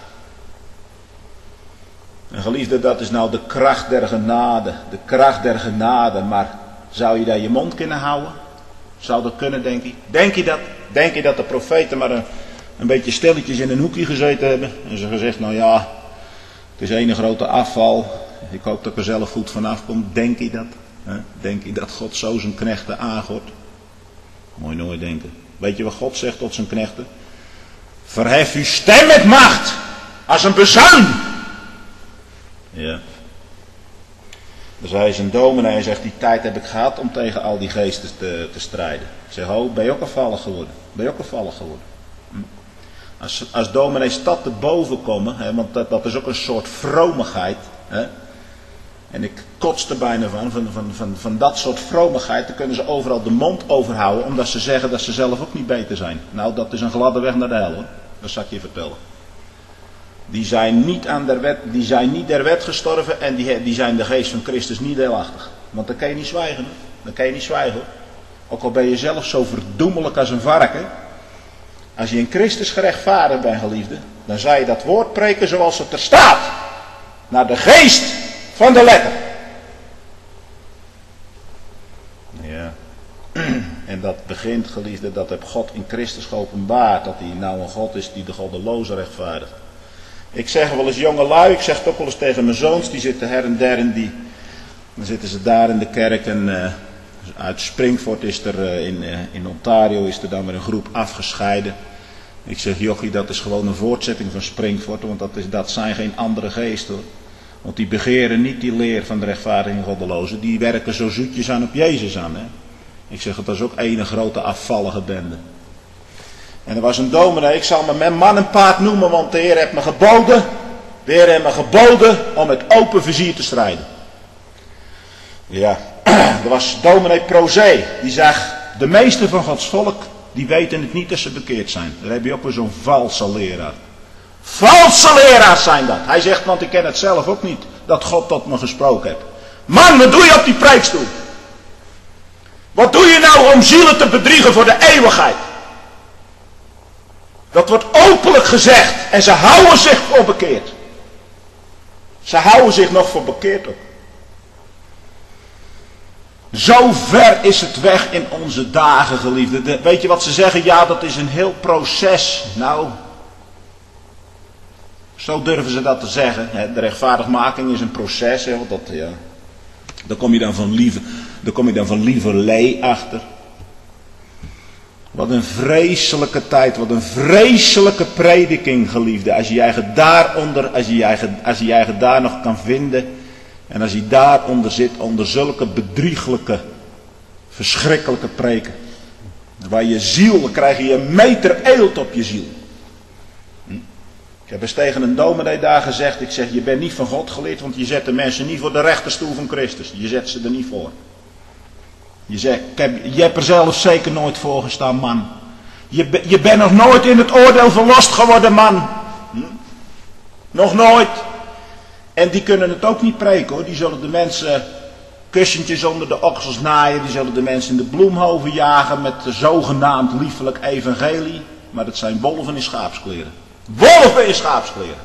En geliefde, dat is nou de kracht der genade. De kracht der genade. Maar zou je daar je mond kunnen houden? Zou dat kunnen, denk je? Denk je dat? Denk je dat de profeten maar een, een beetje stilletjes in een hoekje gezeten hebben? En ze gezegd, nou ja, het is een grote afval. Ik hoop dat ik er zelf goed vanaf kom. Denk je dat? He? Denk je dat God zo zijn knechten aangort? Mooi nooit denken. Weet je wat God zegt tot zijn knechten? Verhef uw stem met macht. Als een bezuin. Ja. Dan zei zijn dominee en zegt, die tijd heb ik gehad om tegen al die geesten te, te strijden. Ik zeg, oh, ben je ook afvallig geworden? Ben je ook afvallig geworden? Hm? Als, als dominees dat te boven komen, hè, want dat, dat is ook een soort vromigheid. Hè? En ik kots er bijna van, van, van, van, van dat soort vromigheid. Dan kunnen ze overal de mond overhouden, omdat ze zeggen dat ze zelf ook niet beter zijn. Nou, dat is een gladde weg naar de hel, hoor. Dat zal ik je vertellen. Die zijn niet, aan der wet, die zijn niet der wet gestorven en die, die zijn de geest van Christus niet deelachtig. Want dan kan je niet zwijgen. Hoor. Dan kan je niet zwijgen. Hoor. Ook al ben je zelf zo verdoemelijk als een varken. Als je in Christus gerechtvaardigd bent, geliefde, dan zou je dat woord preken zoals het er staat. Naar de geest van de letter. Ja. En dat begint, geliefde, dat heb God in Christus geopenbaard. Dat hij nou een God is die de goddeloze rechtvaardigt. Ik zeg wel eens jonge lui, ik zeg het ook wel eens tegen mijn zoons, die zitten her en der in die, dan zitten ze daar in de kerk en uh, uit Springford is er, uh, in, uh, in Ontario is er dan weer een groep afgescheiden. Ik zeg, jochie, dat is gewoon een voortzetting van Springford, want dat, is, dat zijn geen andere geesten hoor. Want die begeren niet die leer van de rechtvaardiging goddeloze, die werken zo zoetjes aan op Jezus aan. Hè? Ik zeg, dat is ook één grote afvallige bende. En er was een dominee, ik zal me met man en paard noemen, want de Heer heeft me geboden. De Heer heeft me geboden om met open vizier te strijden. Ja, er was dominee Prozee, die zegt, de meeste van Gods volk, die weten het niet dat ze bekeerd zijn. Daar heb je ook weer zo'n valse leraar. Valse leraars zijn dat. Hij zegt, want ik ken het zelf ook niet, dat God tot me gesproken heeft. Man, wat doe je op die preekstoel? Wat doe je nou om zielen te bedriegen voor de eeuwigheid? Dat wordt openlijk gezegd. En ze houden zich voor bekeerd. Ze houden zich nog voor bekeerd ook. Zo ver is het weg in onze dagen, geliefde. De, weet je wat ze zeggen? Ja, dat is een heel proces. Nou, zo durven ze dat te zeggen. Hè? De rechtvaardigmaking is een proces. Hè? Want dat, ja, daar kom je dan van lieve, daar kom je dan van lieverlee achter. Wat een vreselijke tijd, wat een vreselijke prediking, geliefde. Als je je eigen daaronder, als je je eigen, als je je eigen daar nog kan vinden. En als je daaronder zit, onder zulke bedrieglijke, verschrikkelijke preken. Waar je ziel, dan krijg je een meter eelt op je ziel. Hm? Ik heb eens tegen een dominee daar gezegd, ik zeg, je bent niet van God geleerd, want je zet de mensen niet voor de rechterstoel van Christus. Je zet ze er niet voor. Je zegt, ik heb, je hebt er zelf zeker nooit voor gestaan, man. Je, je bent nog nooit in het oordeel verlost geworden, man. Hm? Nog nooit. En die kunnen het ook niet preken, hoor. Die zullen de mensen kussentjes onder de oksels naaien. Die zullen de mensen in de bloemhoven jagen met de zogenaamd liefelijk evangelie. Maar dat zijn wolven in schaapskleren. Wolven in schaapskleren.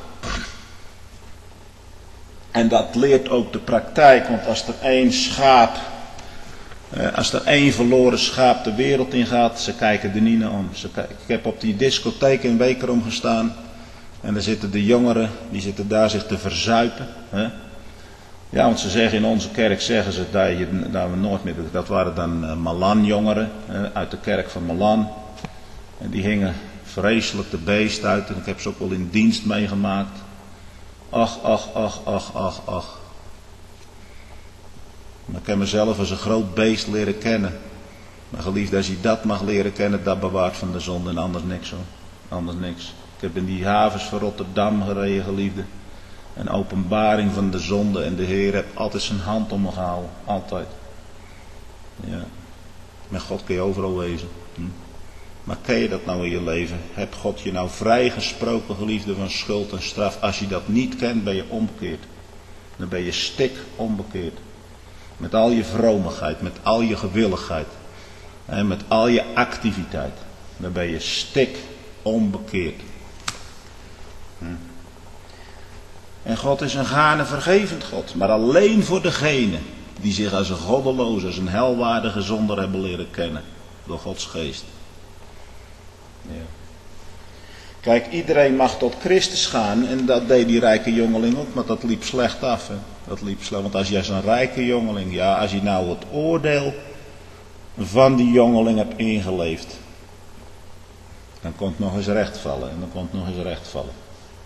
En dat leert ook de praktijk, want als er één schaap... Als er één verloren schaap de wereld in gaat, ze kijken er niet naar om. Ze kijken, ik heb op die discotheek in Wekerom gestaan. En daar zitten de jongeren, die zitten daar zich te verzuipen. Hè? Ja, want ze zeggen in onze kerk, zeggen ze dat, je, dat we nooit meer, dat waren dan uh, Malan-jongeren uh, uit de kerk van Malan. En die hingen vreselijk de beest uit en ik heb ze ook wel in dienst meegemaakt. Ach, ach, ach, ach, ach, ach. Maar ik heb mezelf als een groot beest leren kennen. Maar geliefd, als je dat mag leren kennen, dat bewaart van de zonde en anders niks hoor. Anders niks. Ik heb in die havens van Rotterdam gereden, geliefde. Een openbaring van de zonde en de Heer heeft altijd zijn hand om me gehouden. Altijd. Ja. Met God kun je overal wezen. Hm. Maar ken je dat nou in je leven? Heb God je nou vrijgesproken, geliefde, van schuld en straf? Als je dat niet kent, ben je onbekeerd. Dan ben je stik onbekeerd. Met al je vromigheid, met al je gewilligheid. En met al je activiteit. Dan ben je stik onbekeerd. Hm. En God is een gaarne vergevend God. Maar alleen voor degenen die zich als een goddeloze, als een helwaardige zonder hebben leren kennen. Door Gods geest. Ja. Kijk, iedereen mag tot Christus gaan. En dat deed die rijke jongeling ook. Maar dat liep slecht af. Hè? Dat liep slecht. Want als jij zo'n rijke jongeling. Ja, als je nou het oordeel van die jongeling hebt ingeleefd. Dan kon het nog eens recht vallen. En dan kon het nog eens recht vallen.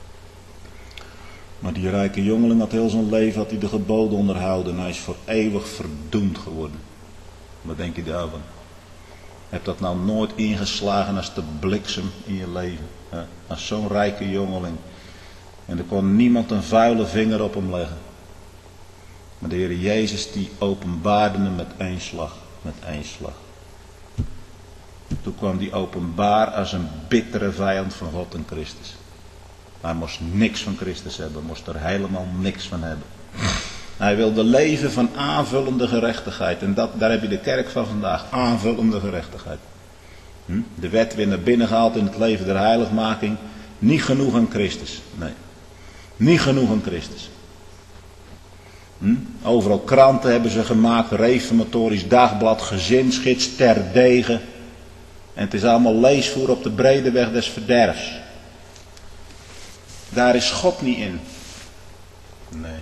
Maar die rijke jongeling had heel zijn leven, had hij de geboden onderhouden. En hij is voor eeuwig verdoemd geworden. Wat denk je daarvan? Heb dat nou nooit ingeslagen als de bliksem in je leven? Hè? Als zo'n rijke jongeling. En er kon niemand een vuile vinger op hem leggen. Maar de Heer Jezus die openbaarde hem met één slag. Met één slag. Toen kwam die openbaar als een bittere vijand van God en Christus. Hij moest niks van Christus hebben. Hij moest er helemaal niks van hebben. Hij wilde leven van aanvullende gerechtigheid. En dat, daar heb je de kerk van vandaag. Aanvullende gerechtigheid. Hm? De wet weer naar binnen gehaald in het leven der heiligmaking. Niet genoeg aan Christus. Nee. Niet genoeg aan Christus. Hm? Overal kranten hebben ze gemaakt. Reformatorisch dagblad. Gezinsgids. Terdege. En het is allemaal leesvoer op de brede weg des verderfs. Daar is God niet in. Nee.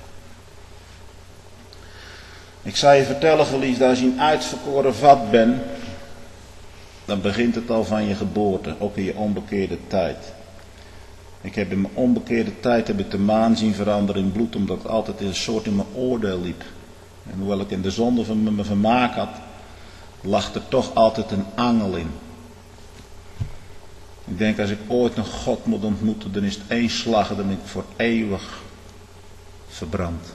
Ik zal je vertellen, geliefde, als je een uitverkoren vat bent, dan begint het al van je geboorte, ook in je onbekeerde tijd. Ik heb in mijn onbekeerde tijd heb ik de maan zien veranderen in bloed, omdat ik altijd een soort in mijn oordeel liep. En hoewel ik in de zonde van me vermaak had, lag er toch altijd een angel in. Ik denk, als ik ooit nog God moet ontmoeten, dan is het één slag en dan ben ik voor eeuwig verbrand.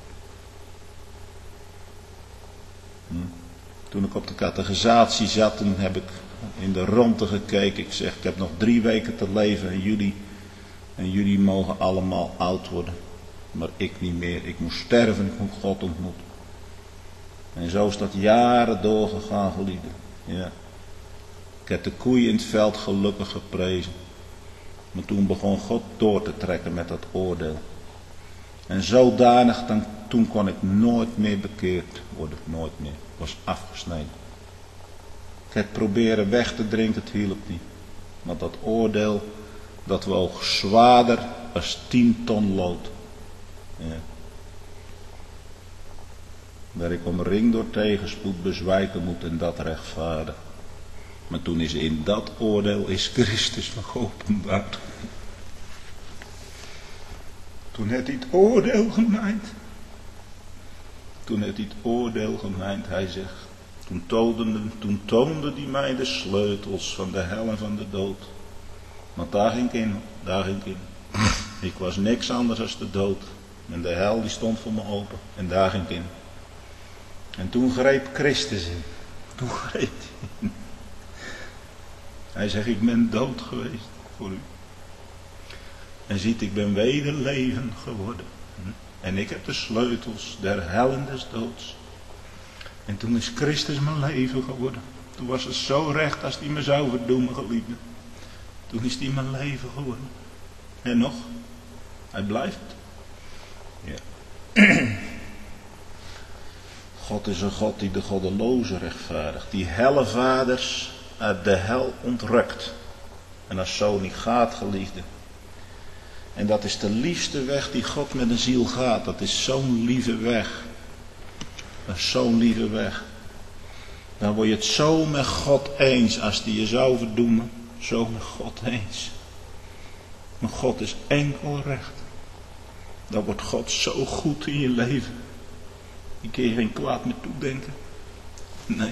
Hm. Toen ik op de catechisatie zat, toen heb ik in de rondte gekeken. Ik zeg, ik heb nog drie weken te leven en jullie, en jullie mogen allemaal oud worden. Maar ik niet meer. Ik moet sterven, ik moet God ontmoeten. En zo is dat jaren doorgegaan, geliefde. Ja. Ik heb de koeien in het veld gelukkig geprezen. Maar toen begon God door te trekken met dat oordeel. En zodanig, dan, toen kon ik nooit meer bekeerd worden. Nooit meer. Ik was afgesneden. Ik heb proberen weg te drinken, het hielp niet. Want dat oordeel, dat woog zwaarder als tien ton lood. Ja. Waar ik omringd door tegenspoed bezwijken moet en dat rechtvaardig. Maar toen is in dat oordeel is Christus nog openbaar. Toen heeft hij het oordeel gemijnd. Toen heeft hij het oordeel gemijnd. Hij zegt, toen toonde, toen toonde hij mij de sleutels van de hel en van de dood. Want daar ging ik in, daar ging ik in. Ik was niks anders dan de dood. En de hel die stond voor me open. En daar ging ik in. En toen greep Christus in. Toen greep hij in. Hij zegt, ik ben dood geweest voor u. En ziet, ik ben weder leven geworden. En ik heb de sleutels der hel en des doods. En toen is Christus mijn leven geworden. Toen was het zo recht als hij me zou verdoemen, geliefde. Toen is hij mijn leven geworden. En nog, hij blijft. Ja. God is een God die de goddeloze rechtvaardigt. Die hellevaders uit de hel ontrukt. En als zo niet gaat, geliefde. En dat is de liefste weg die God met een ziel gaat. Dat is zo'n lieve weg. Dat is zo'n lieve weg. Dan word je het zo met God eens als die je zou verdoemen. Zo met God eens. Maar God is enkel recht. Dan wordt God zo goed in je leven. Je kun je geen kwaad meer toedenken. Nee.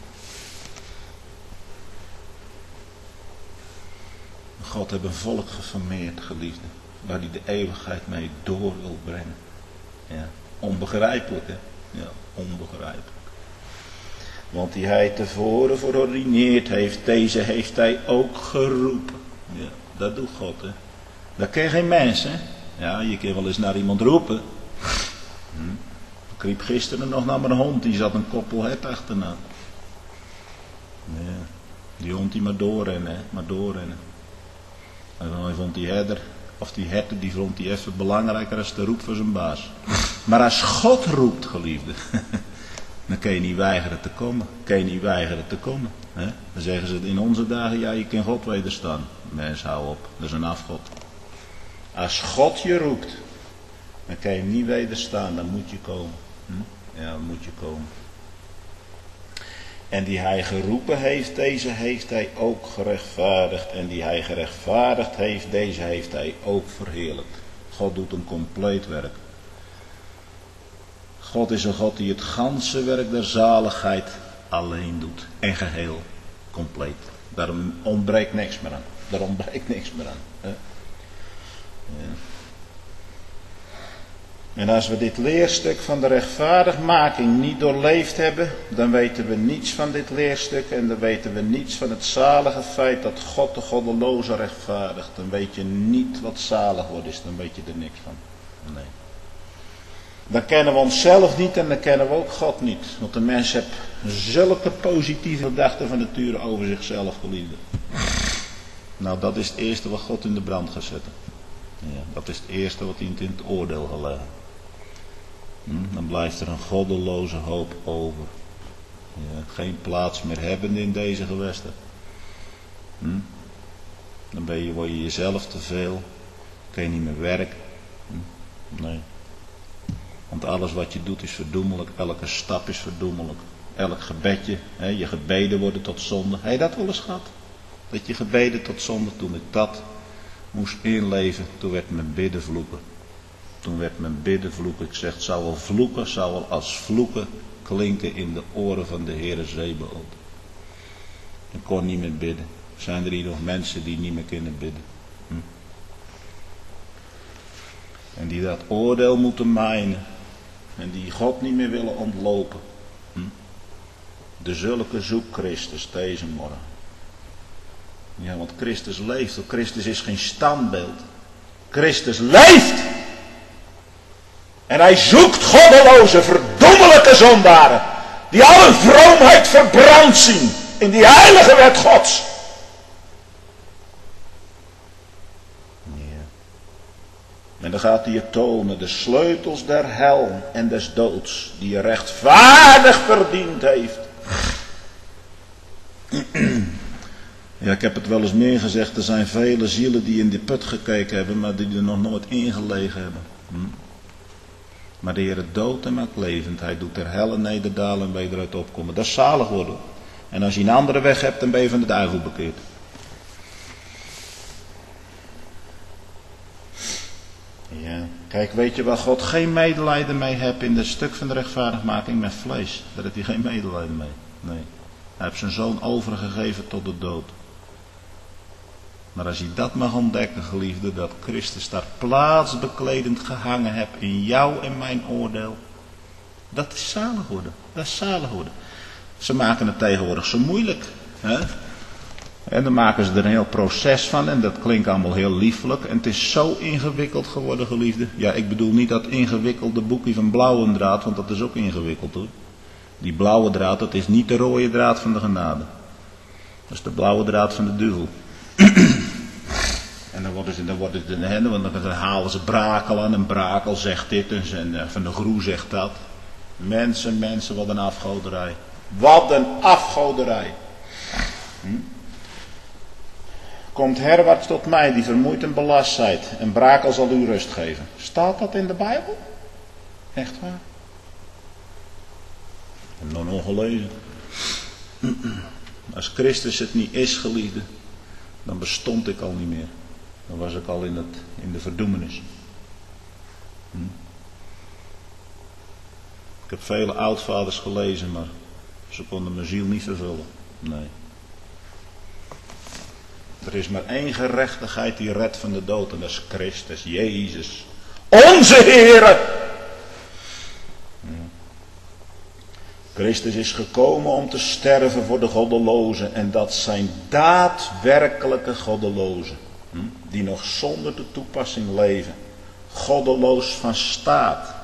God heeft een volk geformeerd, geliefde. Waar hij de eeuwigheid mee door wil brengen. Ja. Onbegrijpelijk, hè? Ja, onbegrijpelijk. Want die hij tevoren verordineerd heeft, deze heeft hij ook geroepen. Ja, dat doet God, hè. Dat ken geen mens, hè. Ja, je kan wel eens naar iemand roepen. Hm. Ik riep gisteren nog naar mijn hond, die zat een koppel het achterna. Ja, die hond die maar doorrennen, hè, maar doorrennen. En dan vond die herder, of die herder, die vond die even belangrijker als de roep van zijn baas. Maar als God roept, geliefde, dan kan je niet weigeren te komen. Kan je niet weigeren te komen. Hè? Dan zeggen ze in onze dagen, ja, je kan God wederstaan. Mens, hou op, dat is een afgod. Als God je roept, dan kan je hem niet wederstaan, dan moet je komen. Hm? Ja, dan moet je komen. En die hij geroepen heeft, deze heeft hij ook gerechtvaardigd. En die hij gerechtvaardigd heeft, deze heeft hij ook verheerlijkt. God doet een compleet werk. God is een God die het ganse werk der zaligheid alleen doet. En geheel, compleet. Daar ontbreekt niks meer aan. Daar ontbreekt niks meer aan. Hè? Ja. En als we dit leerstuk van de rechtvaardigmaking niet doorleefd hebben, dan weten we niets van dit leerstuk en dan weten we niets van het zalige feit dat God de goddeloze rechtvaardigt. Dan weet je niet wat zalig wordt is, dan weet je er niks van. Nee. Dan kennen we onszelf niet en dan kennen we ook God niet. Want de mens heeft zulke positieve gedachten van nature over zichzelf, geliefde. Nou, dat is het eerste wat God in de brand gaat zetten. Ja, dat is het eerste wat hij in het oordeel gaat leggen. Hm, dan blijft er een goddeloze hoop over. Ja, geen plaats meer hebben in deze gewesten. Hm? Dan ben je, word je jezelf te veel. Kun je niet meer werken. Hm? Nee. Want alles wat je doet is verdoemelijk. Elke stap is verdoemelijk. Elk gebedje. Hè, je gebeden worden tot zonde. Heb je dat wel eens gehad? Dat je gebeden tot zonde, toen ik dat moest inleven, toen werd mijn bidden vloeken. Toen werd mijn bidden vloeken. Ik zeg, het zou wel vloeken, zou wel als vloeken klinken in de oren van de Heere Zebaot. Ik kon niet meer bidden. Zijn er hier nog mensen die niet meer kunnen bidden? Hm? En die dat oordeel moeten mijnen. En die God niet meer willen ontlopen. Hm? De zulke zoek Christus deze morgen. Ja, want Christus leeft. Christus is geen standbeeld. Christus leeft. En hij zoekt goddeloze, verdommelijke zondaren. Die al hun vroomheid verbrand zien. In die heilige wet Gods. Ja. En dan gaat hij je tonen. De sleutels der hel en des doods. Die je rechtvaardig verdiend heeft. Ja, ik heb het wel eens meer gezegd. Er zijn vele zielen die in de put gekeken hebben, maar die er nog nooit ingelegen hebben. Hm. Maar de Heer doodt en maakt levend. Hij doet ter helle nederdalen en weer eruit opkomen. Dat is zalig worden. En als je een andere weg hebt, dan ben je van de duivel bekeerd. Ja, kijk, weet je waar God geen medelijden mee heeft in het stuk van de rechtvaardigmaking met vlees? Daar heeft hij geen medelijden mee. Nee. Hij heeft zijn zoon overgegeven tot de dood. Maar als je dat mag ontdekken, geliefde, dat Christus daar plaatsbekledend gehangen hebt in jou en mijn oordeel. Dat is zalig worden. Dat is zalig worden. Ze maken het tegenwoordig zo moeilijk. Hè? En dan maken ze er een heel proces van en dat klinkt allemaal heel liefelijk. En het is zo ingewikkeld geworden, geliefde. Ja, ik bedoel niet dat ingewikkelde boekje van blauwe draad, want dat is ook ingewikkeld hoor. Die blauwe draad, dat is niet de rode draad van de genade. Dat is de blauwe draad van de duivel. En dan worden ze, dan worden ze, dan, dan halen ze Brakel aan en Brakel zegt dit en Van de Groe zegt dat. Mensen, mensen, wat een afgoderij. Wat een afgoderij. Hm? Komt herwaarts tot mij die vermoeid en belast zijt en Brakel zal u rust geven. Staat dat in de Bijbel? Echt waar? Ik heb nog nog gelezen. Als Christus het niet is, geliefde, dan bestond ik al niet meer. Dan was ik al in, het, in de verdoemenis. Hm? Ik heb vele oudvaders gelezen, maar ze konden mijn ziel niet vervullen. Nee. Er is maar één gerechtigheid die redt van de dood en dat is Christus, Jezus. Onze Heere! Ja. Christus is gekomen om te sterven voor de goddelozen en dat zijn daadwerkelijke goddelozen. Hm? Die nog zonder de toepassing leven. Goddeloos van staat.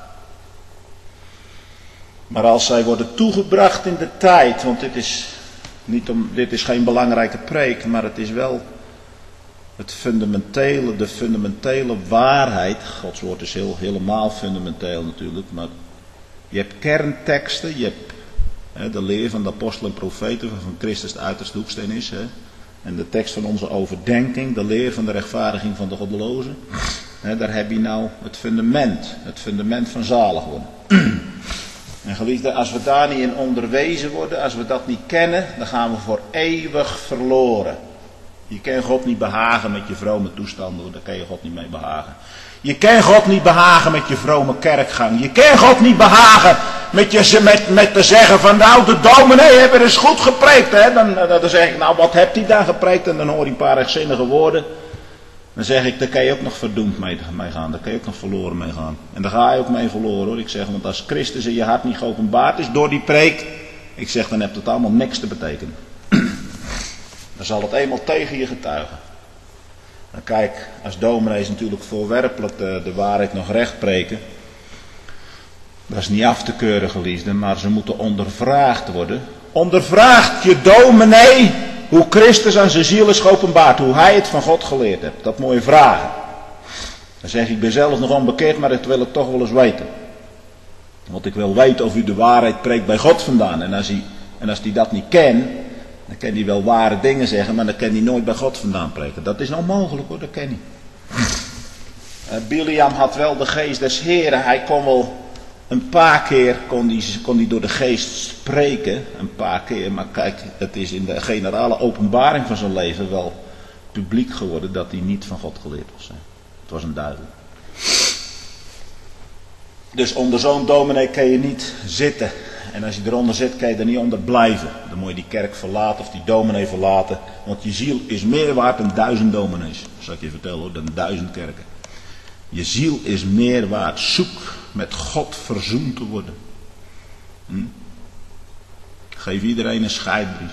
Maar als zij worden toegebracht in de tijd, want dit is, niet om, dit is geen belangrijke preek, maar het is wel het fundamentele, de fundamentele waarheid. Gods woord is heel, helemaal fundamenteel natuurlijk, maar je hebt kernteksten, je hebt hè, de leer van de apostelen en profeten, waarvan Christus de uiterste hoeksteen is. Hè, en de tekst van onze overdenking, de leer van de rechtvaardiging van de goddelozen. Hè, daar heb je nou het fundament, het fundament van zalig worden. En geliefde, als we daar niet in onderwezen worden, als we dat niet kennen, dan gaan we voor eeuwig verloren. Je kan God niet behagen met je vrome toestanden, daar kan je God niet mee behagen. Je kan God niet behagen met je vrome kerkgang. Je kan God niet behagen met, je, met, met te zeggen van nou de dominee hebben eens goed gepreekt. Hè? Dan, dan zeg ik nou wat hebt hij daar gepreekt en dan hoor je een paar rechtzinnige woorden. Dan zeg ik, daar kan je ook nog verdoemd mee, mee gaan. Daar kan je ook nog verloren mee gaan. En daar ga je ook mee verloren hoor. Ik zeg, want als Christus in je hart niet geopenbaard is door die preek. Ik zeg, dan heeft het allemaal niks te betekenen. Dan zal het eenmaal tegen je getuigen. Dan kijk, als dominees natuurlijk voorwerpelijk de, de waarheid nog recht preken. Dat is niet af te keuren geliefden, maar ze moeten ondervraagd worden. Ondervraagt je dominee hoe Christus aan zijn ziel is geopenbaard, hoe hij het van God geleerd heeft. Dat moet je vragen. Dan zeg ik, ik ben zelf nog onbekeerd, maar dat wil ik toch wel eens weten. Want ik wil weten of u de waarheid preekt bij God vandaan. En als hij, en als hij dat niet kent, dan kan hij wel ware dingen zeggen, maar dan kan hij nooit bij God vandaan preken. Dat is onmogelijk hoor, dat kan hij. Uh, Biliam had wel de geest des Heren, hij kon wel een paar keer kon die, kon die door de geest spreken, een paar keer, maar kijk, het is in de generale openbaring van zijn leven wel publiek geworden dat hij niet van God geleerd was. Het was een duivel. Dus onder zo'n dominee kan je niet zitten. En als je eronder zit, kan je er niet onder blijven. Dan moet je die kerk verlaten of die dominee verlaten. Want je ziel is meer waard dan duizend dominees. Dat zal ik je vertellen hoor, dan duizend kerken. Je ziel is meer waard. Zoek met God verzoend te worden. Hm? Geef iedereen een scheidbrief.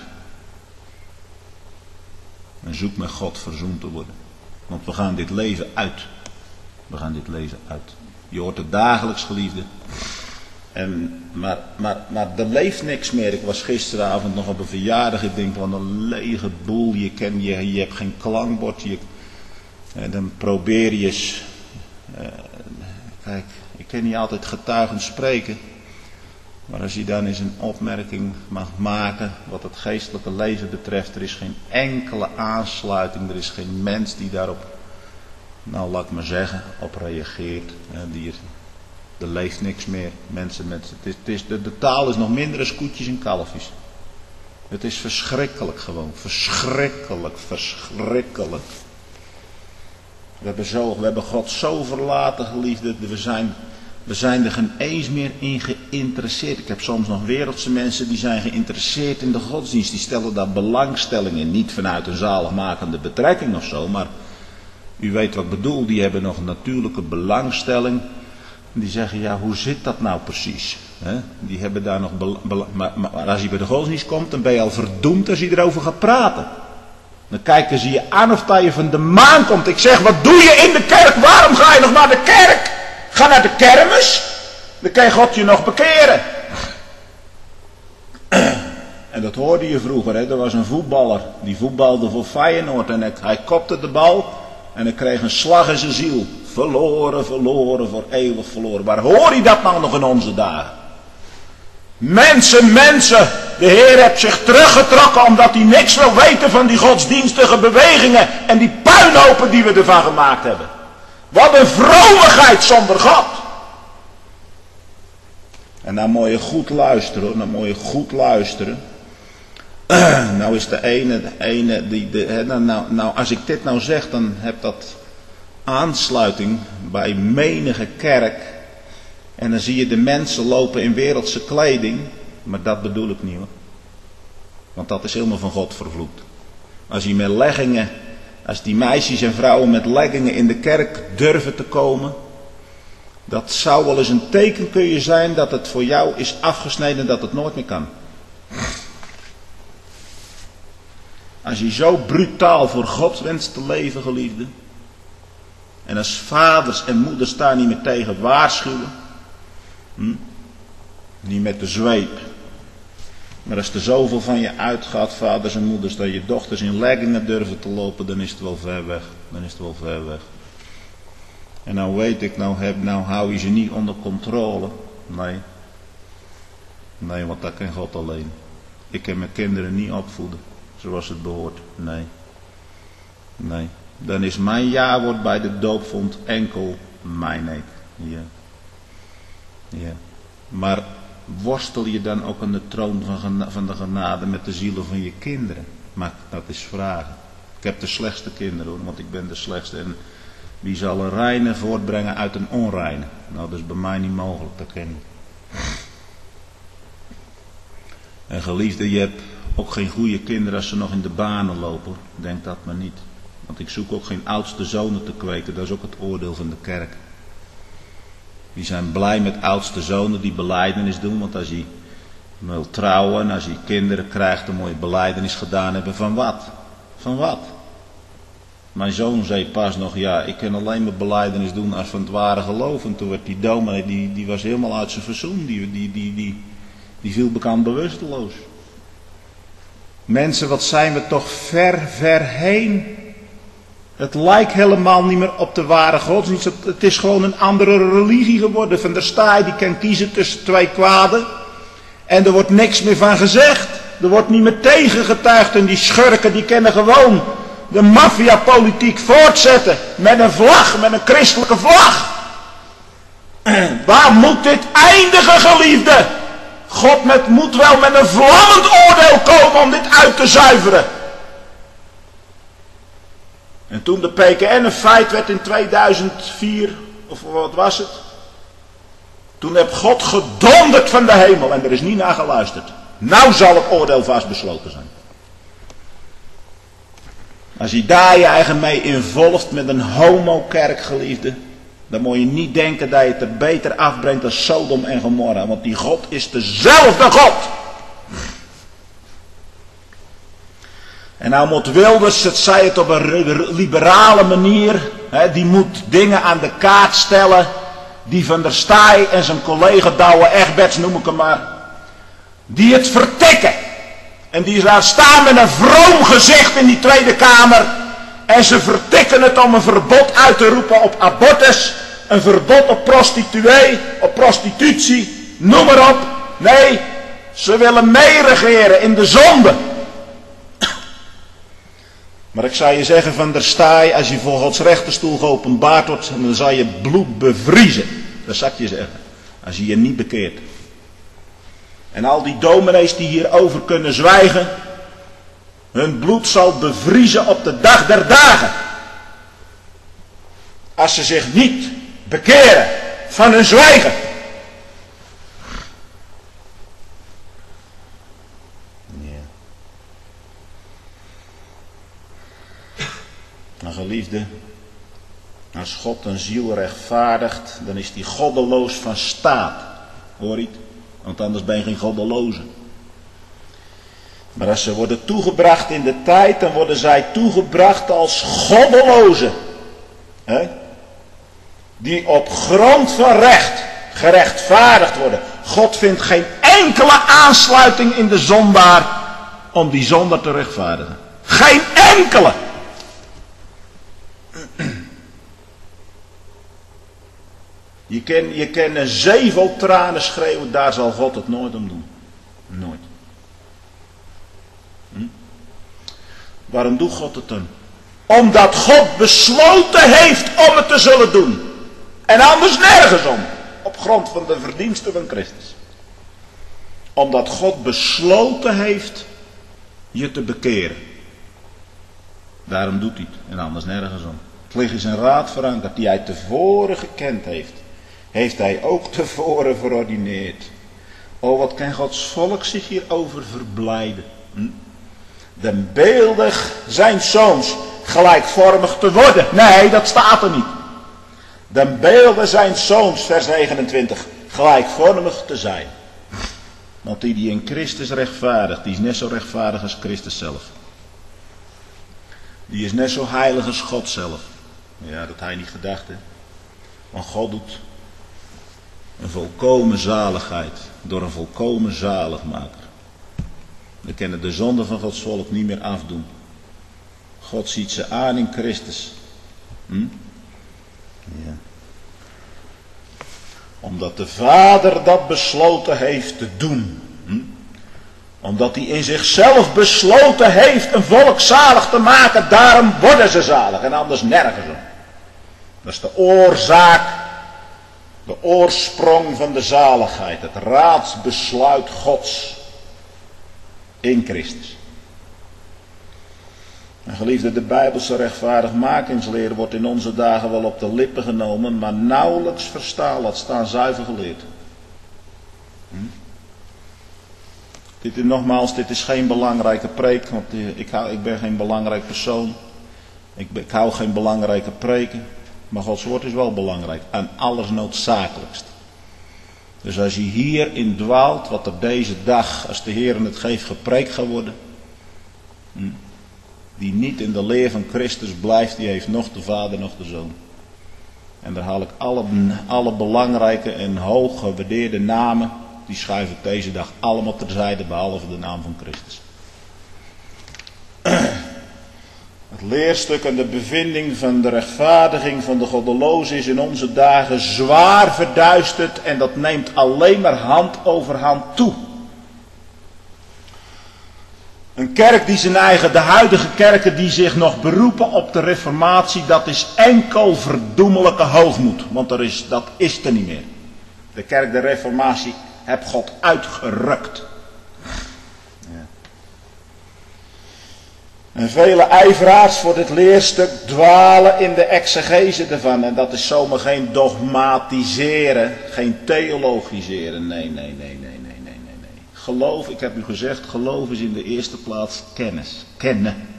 En zoek met God verzoend te worden. Want we gaan dit leven uit. We gaan dit leven uit. Je hoort het dagelijks, geliefde. En, maar, maar, maar er leeft niks meer. Ik was gisteravond nog op een verjaardag. Ik denk van een lege boel. Je, ken, je, je hebt geen klankbord. Je, en dan probeer je eens. Uh, kijk, ik kan niet altijd getuigend spreken. Maar als je dan eens een opmerking mag maken. Wat het geestelijke leven betreft. Er is geen enkele aansluiting. Er is geen mens die daarop. Nou, laat ik maar zeggen. Op reageert. Uh, die er, Er leeft niks meer. Mensen, mensen. Het is, het is, de, de taal is nog minder als koetjes en kalfjes. Het is verschrikkelijk gewoon. Verschrikkelijk, verschrikkelijk. We hebben, zo, we hebben God zo verlaten, geliefde. We zijn, we zijn er geen eens meer in geïnteresseerd. Ik heb soms nog wereldse mensen die zijn geïnteresseerd in de godsdienst. Die stellen daar belangstelling in. Niet vanuit een zaligmakende betrekking of zo. Maar u weet wat ik bedoel. Die hebben nog een natuurlijke belangstelling. Die zeggen, ja, hoe zit dat nou precies? He? Die hebben daar nog... Bela- bela- maar, maar als je bij de godsdienst komt, dan ben je al verdoemd als je erover gaat praten. Dan kijken ze je aan of dat je van de maan komt. Ik zeg, wat doe je in de kerk? Waarom ga je nog naar de kerk? Ga naar de kermis. Dan kan God je nog bekeren. En dat hoorde je vroeger. Hè? Er was een voetballer. Die voetbalde voor Feyenoord. En hij kopte de bal. En hij kreeg een slag in zijn ziel. Verloren, verloren, voor eeuwig verloren. Waar hoor je dat nou nog in onze dagen? Mensen, mensen, de Heer heeft zich teruggetrokken omdat hij niks wil weten van die godsdienstige bewegingen en die puinhopen die we ervan gemaakt hebben. Wat een vromigheid zonder God. En nou moet je goed luisteren hoor, nou moet je goed luisteren. Nou is de ene, de ene, die, de, nou, nou, nou als ik dit nou zeg, dan heb dat aansluiting bij menige kerk. En dan zie je de mensen lopen in wereldse kleding. Maar dat bedoel ik niet hoor. Want dat is helemaal van God vervloekt. Als je met leggingen, als die meisjes en vrouwen met leggingen in de kerk durven te komen. Dat zou wel eens een teken kunnen zijn dat het voor jou is afgesneden, dat het nooit meer kan. Als je zo brutaal voor God wenst te leven, geliefde. En als vaders en moeders daar niet meer tegen waarschuwen. Hm? Niet met de zweep. Maar als er zoveel van je uitgaat, vaders en moeders, dat je dochters in leggingen durven te lopen, dan is het wel ver weg. Dan is het wel ver weg. En nou weet ik, nou, heb, nou hou je ze niet onder controle. Nee. Nee, want dat kan God alleen. Ik kan mijn kinderen niet opvoeden, zoals het behoort. Nee. Nee. Dan is mijn jawoord bij de doopvond enkel mijn nee. Ja. Ja. Maar worstel je dan ook aan de troon van, van de genade met de zielen van je kinderen? Maar dat is vragen. Ik heb de slechtste kinderen hoor, want ik ben de slechtste. En wie zal een reine voortbrengen uit een onreine? Nou, dat is bij mij niet mogelijk te kennen. En geliefde, je hebt ook geen goede kinderen als ze nog in de banen lopen. Denk dat maar niet. Want ik zoek ook geen oudste zonen te kweken. Dat is ook het oordeel van de kerk. Die zijn blij met oudste zonen die belijdenis doen. Want als je wil trouwen en als je kinderen krijgt, dan moet je belijdenis gedaan hebben van wat? Van wat? Mijn zoon zei pas nog, ja, ik kan alleen maar belijdenis doen als van het ware geloof. En toen werd die dominee, die, die was helemaal uit zijn verzoen. Die, die, die, die, die viel bekend bewusteloos. Mensen, wat zijn we toch ver, ver heen. Het lijkt helemaal niet meer op de ware godsdienst. Het is gewoon een andere religie geworden. Van der Staaij die kan kiezen tussen twee kwaden. En er wordt niks meer van gezegd. Er wordt niet meer tegengetuigd. En die schurken die kennen gewoon de maffiapolitiek voortzetten. Met een vlag, met een christelijke vlag. Waar moet dit eindigen, geliefde? God met, moet wel met een vlammend oordeel komen om dit uit te zuiveren. En toen de P K N een feit werd in tweeduizend vier, of wat was het? Toen heb God gedonderd van de hemel en er is niet naar geluisterd. Nou zal het oordeel vast besloten zijn. Als je daar je eigen mee involft met een homokerk, geliefde, dan moet je niet denken dat je het er beter afbrengt dan Sodom en Gomorra. Want die God is dezelfde God. En nou moet Wilders, het zei het op een liberale manier, hè, die moet dingen aan de kaart stellen, die Van der Staaij en zijn collega Douwe Egberts, noem ik hem maar, die het vertikken. En die daar staan met een vroom gezicht in die Tweede Kamer. En ze vertikken het om een verbod uit te roepen op abortus. Een verbod op prostituee, op prostitutie, noem maar op. Nee, ze willen meeregeren in de zonde. Maar ik zou je zeggen, Van der Staaij, als je voor Gods rechterstoel geopenbaard wordt, dan zal je bloed bevriezen. Dat zou ik je zeggen. Als je je niet bekeert. En al die dominees die hierover kunnen zwijgen, hun bloed zal bevriezen op de dag der dagen. Als ze zich niet bekeren van hun zwijgen. Ja. Nou, geliefde, als God een ziel rechtvaardigt, dan is die goddeloos van staat. Hoor je het? Want anders ben je geen goddeloze. Maar als ze worden toegebracht in de tijd, dan worden zij toegebracht als goddelozen. He? Die op grond van recht gerechtvaardigd worden. God vindt geen enkele aansluiting in de zondaar om die zondaar te rechtvaardigen. Geen enkele. Je kan, je kan een zee vol tranen schreeuwen, daar zal God het nooit om doen. Nooit. Hm? Waarom doet God het dan? Omdat God besloten heeft om het te zullen doen. En anders nergens om. Op grond van de verdiensten van Christus. Omdat God besloten heeft je te bekeren. Daarom doet hij het. En anders nergens om. Het ligt in zijn raad verankerd die hij tevoren gekend heeft. Heeft hij ook tevoren verordineerd. O, wat kan Gods volk zich hierover verblijden. Hm? De beeldig zijn zoons gelijkvormig te worden. Nee, dat staat er niet. De beelden zijn zoons, vers negenentwintig, gelijkvormig te zijn. Want die die in Christus rechtvaardigt, die is net zo rechtvaardig als Christus zelf. Die is net zo heilig als God zelf. Ja, dat hij niet gedacht, hè. Want God doet een volkomen zaligheid door een volkomen zaligmaker. We kunnen de zonde van Gods volk niet meer afdoen. God ziet ze aan in Christus. Hm? Ja. Omdat de Vader dat besloten heeft te doen. Hm? Omdat hij in zichzelf besloten heeft een volk zalig te maken. Daarom worden ze zalig en anders nergens om. Dat is de oorzaak, de oorsprong van de zaligheid. Het raadsbesluit Gods in Christus. En geliefde, de Bijbelse rechtvaardigmakingsleer wordt in onze dagen wel op de lippen genomen, maar nauwelijks verstaan, laat staan zuiver geleerd. Hm? Dit is nogmaals, dit is geen belangrijke preek, want ik, hou, ik ben geen belangrijk persoon. Ik, ik hou geen belangrijke preken, maar Gods woord is wel belangrijk en alles noodzakelijkst. Dus als je hierin dwaalt, wat er deze dag, als de Heer het geeft, gepreekt gaat worden, hm, die niet in de leer van Christus blijft, die heeft nog de Vader, nog de Zoon. En daar haal ik alle, alle belangrijke en hoog gewaardeerde namen, die schuif ik deze dag allemaal terzijde, behalve de naam van Christus. Het leerstuk en de bevinding van de rechtvaardiging van de goddelozen is in onze dagen zwaar verduisterd en dat neemt alleen maar hand over hand toe. Een kerk die zijn eigen, de huidige kerken die zich nog beroepen op de reformatie, dat is enkel verdoemelijke hoogmoed. Want er is, dat is er niet meer. De kerk der reformatie heeft God uitgerukt. Ja. En vele ijveraars voor dit leerstuk dwalen in de exegese ervan. En dat is zomaar geen dogmatiseren, geen theologiseren. Nee, nee, nee, nee. Geloof, ik heb u gezegd, geloof is in de eerste plaats kennis. Kennen.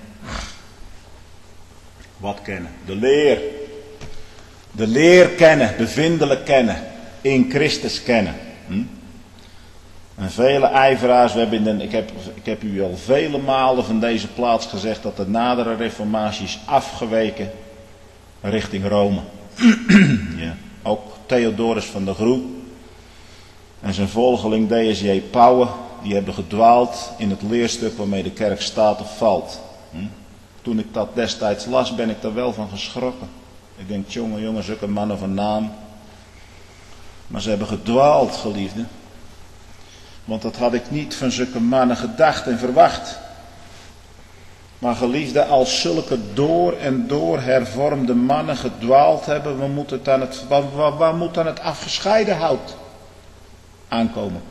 Wat kennen? De leer. De leer kennen, bevindelijk kennen. In Christus kennen. Hm? En vele ijveraars, we hebben in de, ik, heb, ik heb u al vele malen van deze plaats gezegd dat de nadere reformatie is afgeweken richting Rome. Ja. Ook Theodorus van der Groe en zijn volgeling D S J Pauwen, die hebben gedwaald in het leerstuk waarmee de kerk staat of valt. Hm? Toen ik dat destijds las, ben ik daar wel van geschrokken. Ik denk, jongen, jongen, zulke mannen van naam. Maar ze hebben gedwaald, geliefden. Want dat had ik niet van zulke mannen gedacht en verwacht. Maar geliefden, als zulke door en door hervormde mannen gedwaald hebben, waar moet het aan het, waar, waar, waar moet dan het afgescheiden hout aankomen?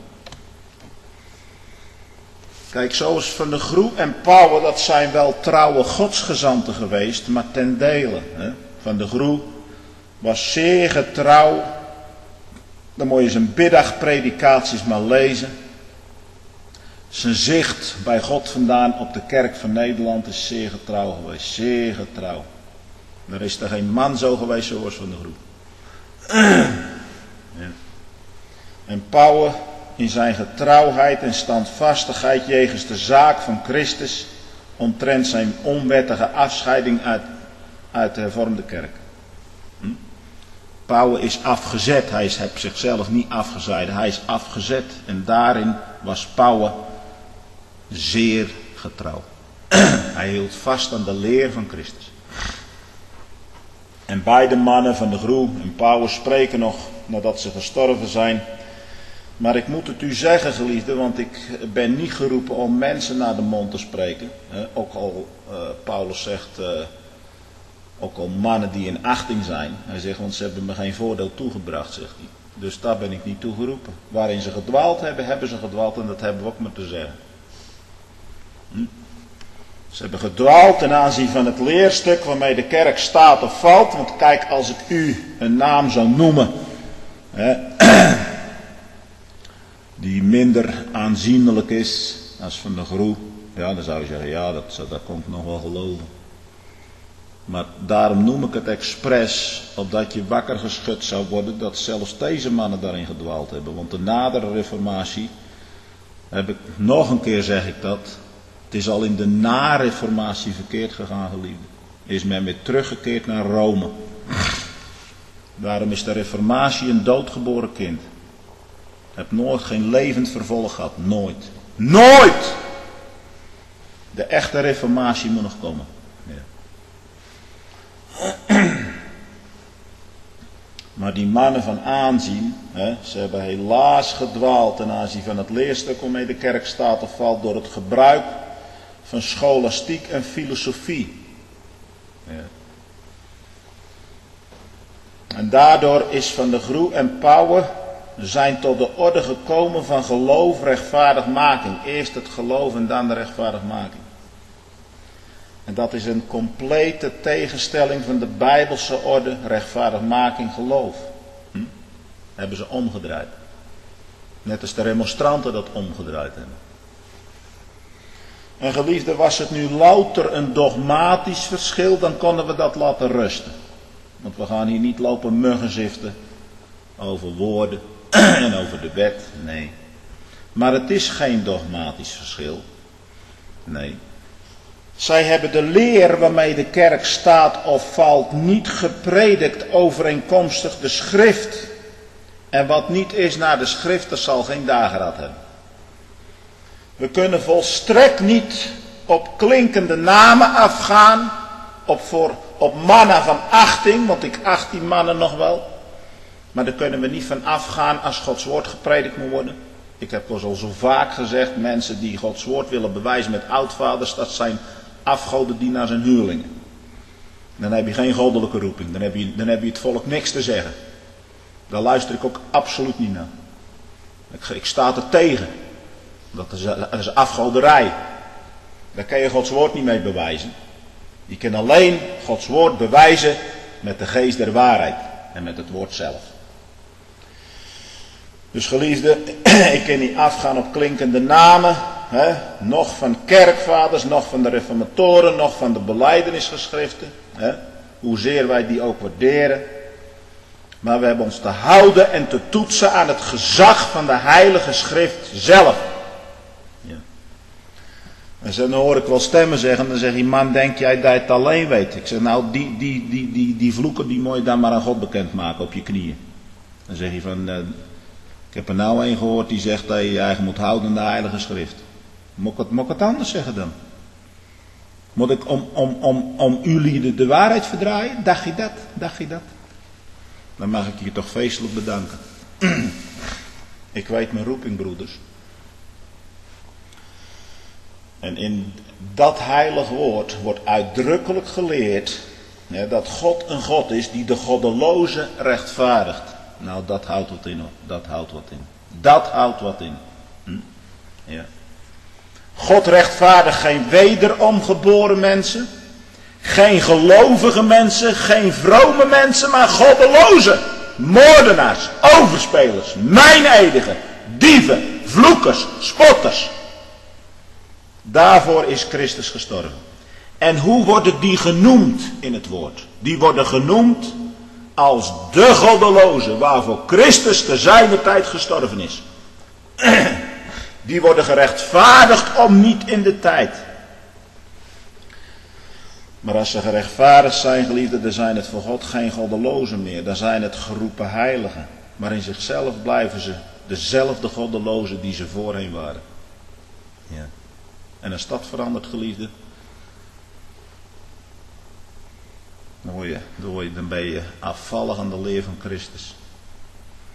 Kijk, zoals Van der Groe en Pauwen, dat zijn wel trouwe godsgezanten geweest, maar ten dele. Hè? Van der Groe was zeer getrouw. Dan moet je zijn middagpredikaties maar lezen. Zijn zicht bij God vandaan op de kerk van Nederland is zeer getrouw geweest. Zeer getrouw. Er is er geen man zo geweest zoals Van der Groe. Ja. En Pauwen in zijn getrouwheid en standvastigheid jegens de zaak van Christus omtrent zijn onwettige afscheiding uit, uit de hervormde kerk. Hm? Pauwen is afgezet. Hij heeft zichzelf niet afgezeid. Hij is afgezet. En daarin was Pauwen zeer getrouw. Hij hield vast aan de leer van Christus. En beide mannen, Van der Groe en Pauwen, spreken nog nadat ze gestorven zijn. Maar ik moet het u zeggen, geliefden, want ik ben niet geroepen om mensen naar de mond te spreken. Ook al uh, Paulus zegt, uh, ook al mannen die in achting zijn. Hij zegt, want ze hebben me geen voordeel toegebracht, zegt hij. Dus daar ben ik niet toe geroepen. Waarin ze gedwaald hebben, hebben ze gedwaald en dat hebben we ook moeten zeggen. Hm? Ze hebben gedwaald ten aanzien van het leerstuk waarmee de kerk staat of valt. Want kijk, als ik u een naam zou noemen, hè, die minder aanzienlijk is als Van der Groe, ja, dan zou je zeggen, ja, dat, dat kon ik nog wel geloven. Maar daarom noem ik het expres, opdat je wakker geschud zou worden dat zelfs deze mannen daarin gedwaald hebben. Want de nadere reformatie, heb ik, nog een keer zeg ik dat, het is al in de na-reformatie verkeerd gegaan, geliefden. Is men weer teruggekeerd naar Rome. Daarom is de reformatie een doodgeboren kind. Heb nooit geen levend vervolg gehad. Nooit. Nooit! De echte reformatie moet nog komen. Ja. Maar die mannen van aanzien, hè, ze hebben helaas gedwaald ten aanzien van het leerstuk waarmee de kerk staat of valt door het gebruik van scholastiek en filosofie. Ja. En daardoor is Van der Groe en Pauwen zijn tot de orde gekomen van geloof, rechtvaardigmaking. Eerst het geloof en dan de rechtvaardigmaking. En dat is een complete tegenstelling van de Bijbelse orde, rechtvaardigmaking, geloof. Hm? Hebben ze omgedraaid. Net als de remonstranten dat omgedraaid hebben. En geliefde, was het nu louter een dogmatisch verschil, dan konden we dat laten rusten. Want we gaan hier niet lopen muggenziften over woorden en over de wet, nee. Maar het is geen dogmatisch verschil, nee. Zij hebben de leer waarmee de kerk staat of valt niet gepredikt overeenkomstig de schrift. En wat niet is naar de schrift, dat zal geen dageraad hebben. We kunnen volstrekt niet op klinkende namen afgaan, op, voor, op mannen van achting, want ik acht die mannen nog wel. Maar daar kunnen we niet van afgaan als Gods woord gepredikt moet worden. Ik heb al zo vaak gezegd, mensen die Gods woord willen bewijzen met oudvaders, dat zijn afgodendienaars en huurlingen. Dan heb je geen goddelijke roeping, dan heb je, dan heb je het volk niks te zeggen. Daar luister ik ook absoluut niet naar. Ik, ik sta er tegen. Dat is, dat is afgoderij. Daar kan je Gods woord niet mee bewijzen. Je kan alleen Gods woord bewijzen met de geest der waarheid en met het woord zelf. Dus geliefde, ik kan niet afgaan op klinkende namen, hè, nog van kerkvaders, nog van de reformatoren, nog van de belijdenisgeschriften, hè, hoezeer wij die ook waarderen. Maar we hebben ons te houden en te toetsen aan het gezag van de heilige schrift zelf. Ja. En dan hoor ik wel stemmen zeggen, dan zegt die man, denk jij dat je het alleen weet? Ik zeg, nou, die, die, die, die, die vloeken, die moet je dan maar aan God bekendmaken op je knieën. Dan zeg je van, uh, ik heb er nou een gehoord die zegt dat je je eigen moet houden aan de heilige schrift. Moet ik het, moet ik het anders zeggen dan? Moet ik om, om, om, om jullie de, de waarheid verdraaien? Dacht je dat? Dacht je dat? Dan mag ik je toch feestelijk bedanken. Ik weet mijn roeping, broeders. En in dat heilig woord wordt uitdrukkelijk geleerd, hè, dat God een God is die de goddeloze rechtvaardigt. Nou, dat houdt wat in, hoor. Dat houdt wat in. Dat houdt wat in. Hm? Ja. God rechtvaardigt geen wederom geboren mensen, geen gelovige mensen, geen vrome mensen, maar goddeloze, moordenaars, overspelers, meineedigen, dieven, vloekers, spotters. Daarvoor is Christus gestorven. En hoe worden die genoemd in het woord? Die worden genoemd als de goddeloze, waarvoor Christus te zijner tijd gestorven is. Die worden gerechtvaardigd om niet in de tijd. Maar als ze gerechtvaardigd zijn, geliefden, dan zijn het voor God geen goddelozen meer. Dan zijn het geroepen heiligen. Maar in zichzelf blijven ze dezelfde goddelozen die ze voorheen waren. Ja. En als dat verandert, geliefden, dan, word je, dan, word je, dan ben je afvallig aan de leer van Christus.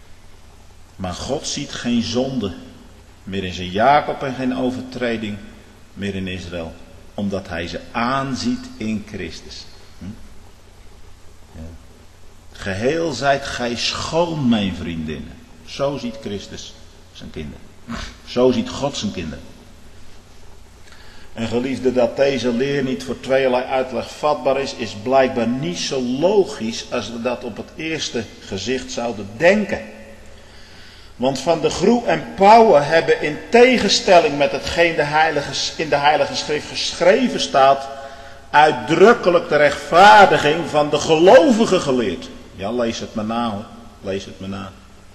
Maar God ziet geen zonde meer in zijn Jacob en geen overtreding meer in Israël. Omdat hij ze aanziet in Christus. Hm? Ja. Geheel zijt gij schoon, mijn vriendinnen. Zo ziet Christus zijn kinderen. Zo ziet God zijn kinderen. En geliefde, dat deze leer niet voor tweeërlei uitleg vatbaar is, is blijkbaar niet zo logisch als we dat op het eerste gezicht zouden denken. Want Van der Groe en Pauwe hebben in tegenstelling met hetgeen de heilige, in de Heilige Schrift geschreven staat, uitdrukkelijk de rechtvaardiging van de gelovigen geleerd. Ja, lees het maar na hoor. Lees het maar na.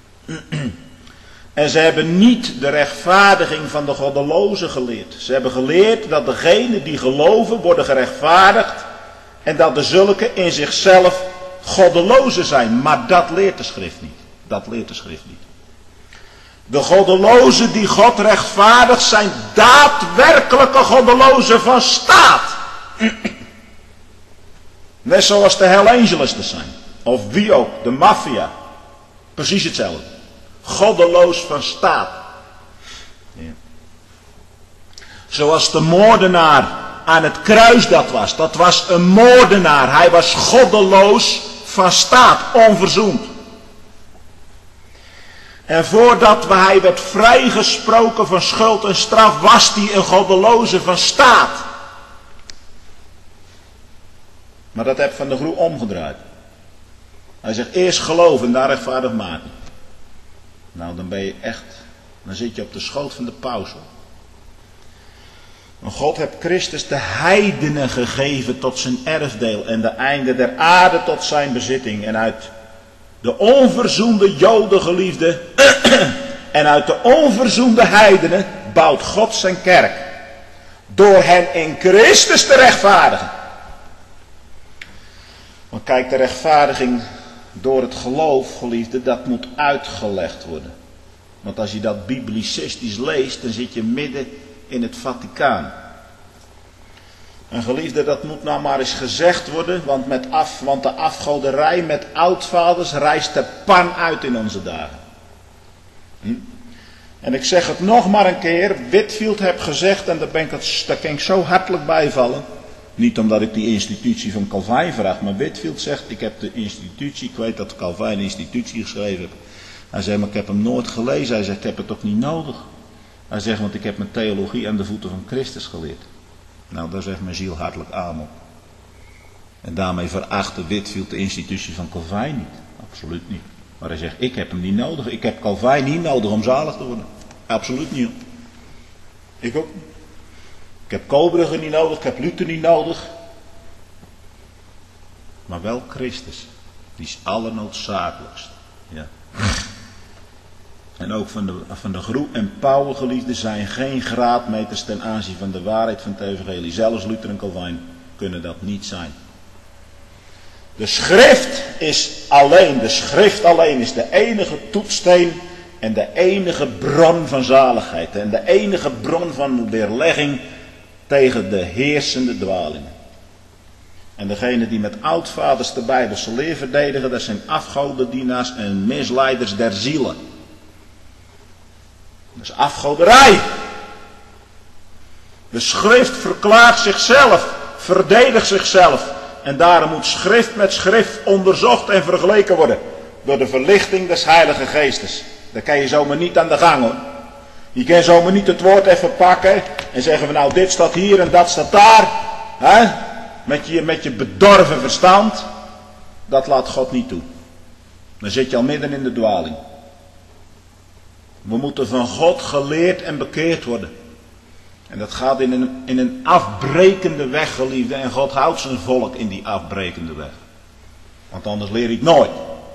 En ze hebben niet de rechtvaardiging van de goddelozen geleerd. Ze hebben geleerd dat degenen die geloven worden gerechtvaardigd. En dat de zulke in zichzelf goddelozen zijn. Maar dat leert de schrift niet. Dat leert de schrift niet. De goddelozen die God rechtvaardigt zijn daadwerkelijke goddelozen van staat. Net zoals de Hell Angels er zijn. Of wie ook, de maffia. Precies hetzelfde. Goddeloos van staat. Ja. Zoals de moordenaar aan het kruis dat was. Dat was een moordenaar. Hij was goddeloos van staat. Onverzoend. En voordat hij werd vrijgesproken van schuld en straf, was hij een goddeloze van staat. Maar dat heb Van der Groe omgedraaid. Hij zegt eerst geloven en daar rechtvaardig maken. Nou, dan ben je echt, dan zit je op de schoot van de paus. Want God heeft Christus de heidenen gegeven tot zijn erfdeel en de einde der aarde tot zijn bezitting. En uit de onverzoende Joden geliefde en uit de onverzoende heidenen bouwt God zijn kerk. Door hen in Christus te rechtvaardigen. Want kijk, de rechtvaardiging door het geloof, geliefde, dat moet uitgelegd worden. Want als je dat biblicistisch leest, dan zit je midden in het Vaticaan. En geliefde, dat moet nou maar eens gezegd worden, want, met af, want de afgoderij met oudvaders rijst de pan uit in onze dagen. Hm? En ik zeg het nog maar een keer, Whitefield heeft gezegd, en daar, ben ik het, daar kan ik zo hartelijk bijvallen. Niet omdat ik die institutie van Calvijn vraag, maar Whitefield zegt, ik heb de institutie, ik weet dat Calvijn een institutie geschreven heeft. Hij zegt, maar ik heb hem nooit gelezen. Hij zegt, ik heb het ook niet nodig. Hij zegt, want ik heb mijn theologie aan de voeten van Christus geleerd. Nou, daar zegt mijn ziel hartelijk aan op. En daarmee verachtte Whitefield de institutie van Calvijn niet. Absoluut niet. Maar hij zegt, ik heb hem niet nodig. Ik heb Calvijn niet nodig om zalig te worden. Absoluut niet. Ik ook niet. Ik heb Koolbrugge niet nodig, ik heb Luther niet nodig. Maar wel Christus. Die is allernoodzakelijkst. Ja. En ook van de, van de Groe en Pauwe geliefden zijn geen graadmeters ten aanzien van de waarheid van het evangelie. Zelfs Luther en Calvijn kunnen dat niet zijn. De schrift is alleen, de schrift alleen is de enige toetssteen en de enige bron van zaligheid. En de enige bron van weerlegging tegen de heersende dwalingen. En degene die met oudvaders de Bijbelse leer verdedigen, dat zijn afgodendienaars en misleiders der zielen. Dat is afgoderij. De schrift verklaart zichzelf, verdedigt zichzelf. En daarom moet schrift met schrift onderzocht en vergeleken worden. Door de verlichting des Heilige Geestes. Daar kan je zomaar niet aan de gang hoor. Je kan zomaar niet het woord even pakken en zeggen van nou dit staat hier en dat staat daar. Hè? Met je, met je bedorven verstand. Dat laat God niet toe. Dan zit je al midden in de dwaling. We moeten van God geleerd en bekeerd worden. En dat gaat in een, in een afbrekende weg, geliefde. En God houdt zijn volk in die afbrekende weg. Want anders leer ik nooit.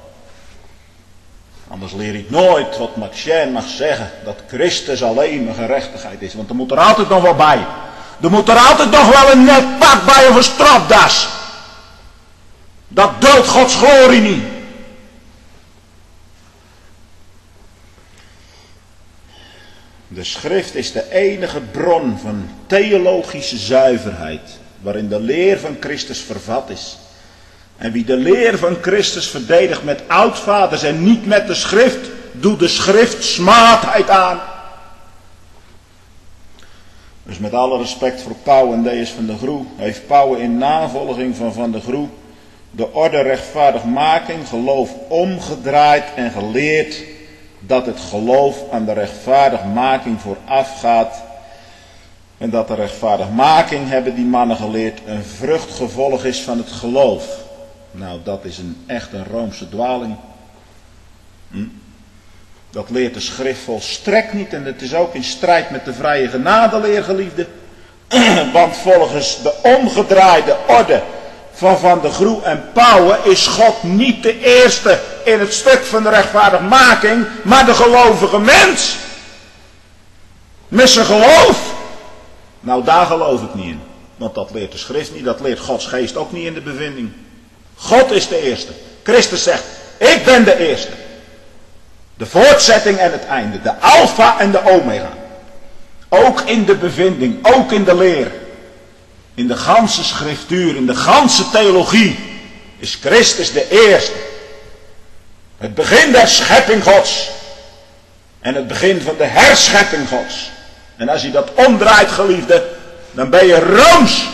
Anders leer ik nooit wat Maxien mag zeggen. Dat Christus alleen mijn gerechtigheid is. Want er moet er altijd nog wel bij. Er moet er altijd nog wel een net pak bij of een stropdas. Dat duldt Gods glorie niet. De schrift is de enige bron van theologische zuiverheid. Waarin de leer van Christus vervat is. En wie de leer van Christus verdedigt met oudvaders en niet met de schrift, doe de schrift smaadheid aan. Dus met alle respect voor Pauw en Deus van der Groe, heeft Pauw in navolging van Van der Groe de orde rechtvaardigmaking, geloof omgedraaid en geleerd dat het geloof aan de rechtvaardigmaking voorafgaat. En dat de rechtvaardigmaking, hebben die mannen geleerd, een vruchtgevolg is van het geloof. Nou, dat is een echt een Roomse dwaling. Hm? Dat leert de schrift volstrekt niet en het is ook in strijd met de vrije genadeleer, geliefde. Want volgens de omgedraaide orde van Van der Groe en Pauwen is God niet de eerste in het stuk van de rechtvaardigmaking, maar de gelovige mens. Met zijn geloof. Nou, daar geloof ik niet in. Want dat leert de schrift niet, dat leert Gods geest ook niet in de bevinding. God is de eerste. Christus zegt, ik ben de eerste. De voortzetting en het einde. De alfa en de omega. Ook in de bevinding, ook in de leer. In de ganse schriftuur, in de ganse theologie is Christus de eerste. Het begin der schepping Gods. En het begin van de herschepping Gods. En als je dat omdraait, geliefde, dan ben je rooms.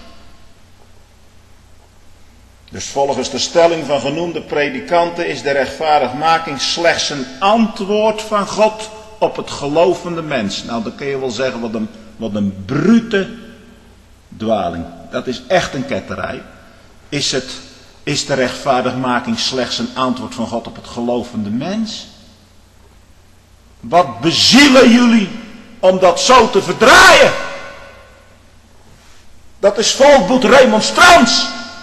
Dus volgens de stelling van genoemde predikanten is de rechtvaardigmaking slechts een antwoord van God op het gelovende mens. Nou, dan kun je wel zeggen, wat een, wat een brute dwaling. Dat is echt een ketterij. Is, het, is de rechtvaardigmaking slechts een antwoord van God op het gelovende mens? Wat bezielen jullie om dat zo te verdraaien? Dat is volbloed remonstrans.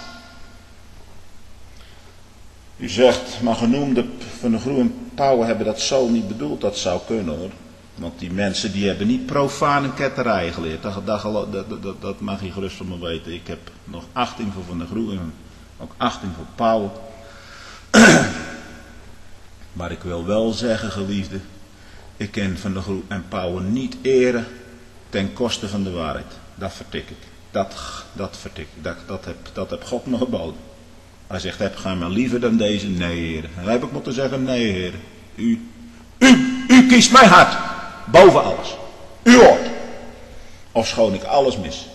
U zegt, maar genoemde Van der Groe en Pauwen hebben dat zo niet bedoeld. Dat zou kunnen, hoor. Want die mensen die hebben niet profane ketterijen geleerd. Dat, dat, dat, dat, dat mag je gerust van me weten. Ik heb nog achting voor Van der Groe en ook achting voor Pauwen. Maar ik wil wel zeggen, geliefde, ik ken Van der Groe en Pauwen niet eren ten koste van de waarheid. Dat vertik ik. Dat, dat vertik ik. Dat, dat, heb, dat heb God me geboden. Hij zegt, heb gij maar liever dan deze? Nee, heren. Dan heb ik moeten zeggen, nee, heren. U, u, u kiest mijn hart. Boven alles. U hoort. Ofschoon ik alles mis.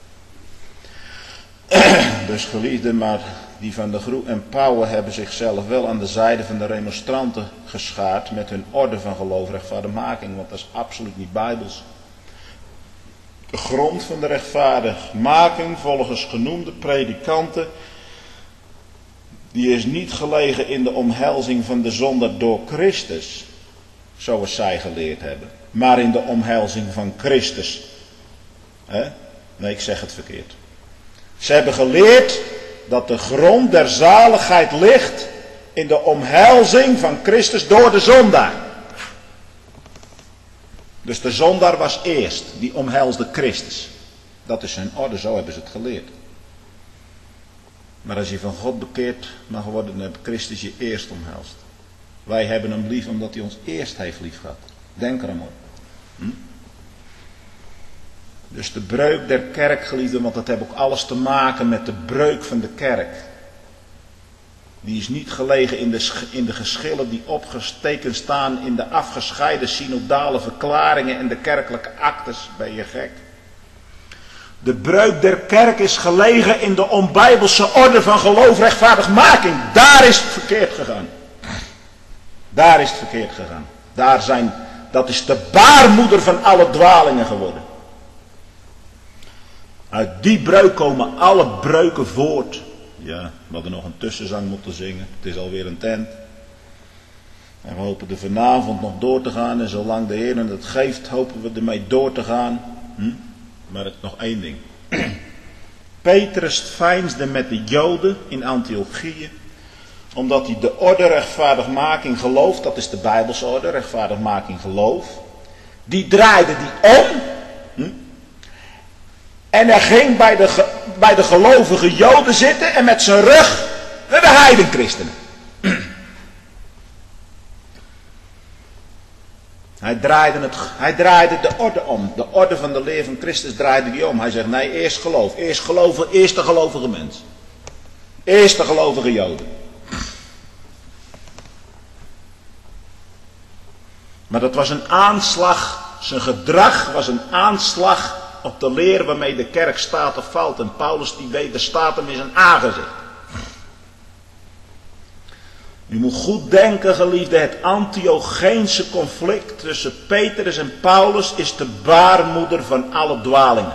Dus geliefde, maar die Van der Groe en Pauwen hebben zichzelf wel aan de zijde van de remonstranten geschaard met hun orde van geloof, rechtvaardigmaking, want dat is absoluut niet bijbels. De grond van de rechtvaardigmaking volgens genoemde predikanten, die is niet gelegen in de omhelzing van de zondaar door Christus, zoals zij geleerd hebben, maar in de omhelzing van Christus. He? Nee, ik zeg het verkeerd. Ze hebben geleerd dat de grond der zaligheid ligt in de omhelzing van Christus door de zondaar. Dus de zondaar was eerst, die omhelsde Christus. Dat is hun orde, zo hebben ze het geleerd. Maar als je van God bekeerd mag worden, dan heeft Christus je eerst omhelst. Wij hebben hem lief omdat hij ons eerst heeft lief gehad. Denk er aan, hoor. Hm? Dus de breuk der kerk, geliefden, want dat heeft ook alles te maken met de breuk van de kerk. Die is niet gelegen in de, in de geschillen die opgestekend staan in de afgescheiden synodale verklaringen en de kerkelijke actes. Ben je gek? De breuk der kerk is gelegen in de onbijbelse orde van geloof, rechtvaardigmaking. Daar is het verkeerd gegaan. Daar is het verkeerd gegaan. Daar zijn, dat is de baarmoeder van alle dwalingen geworden. Uit die breuk komen alle breuken voort. Ja, we hadden nog een tussenzang moeten zingen. Het is alweer een tent. En we hopen er vanavond nog door te gaan. En zolang de Heer het geeft, hopen we ermee door te gaan. Hm? Maar het nog één ding. Petrus veinsde met de Joden in Antiochië. Omdat hij de orde rechtvaardigmaking geloof. Dat is de Bijbelse orde, rechtvaardigmaking geloof. Die draaide die om. Hm? En hij ging bij de, bij de gelovige Joden zitten en met zijn rug naar de heidenchristenen. Hij draaide, het, hij draaide de orde om. De orde van de leer van Christus draaide die om. Hij zegt, nee, eerst geloof. Eerst, geloven, eerst de gelovige mens. Eerst de gelovige Joden. Maar dat was een aanslag, zijn gedrag was een aanslag op de leer waarmee de kerk staat of valt. En Paulus die wederstaat hem in zijn aangezicht. U moet goed denken, geliefde, het Antiocheense conflict tussen Petrus en Paulus is de baarmoeder van alle dwalingen.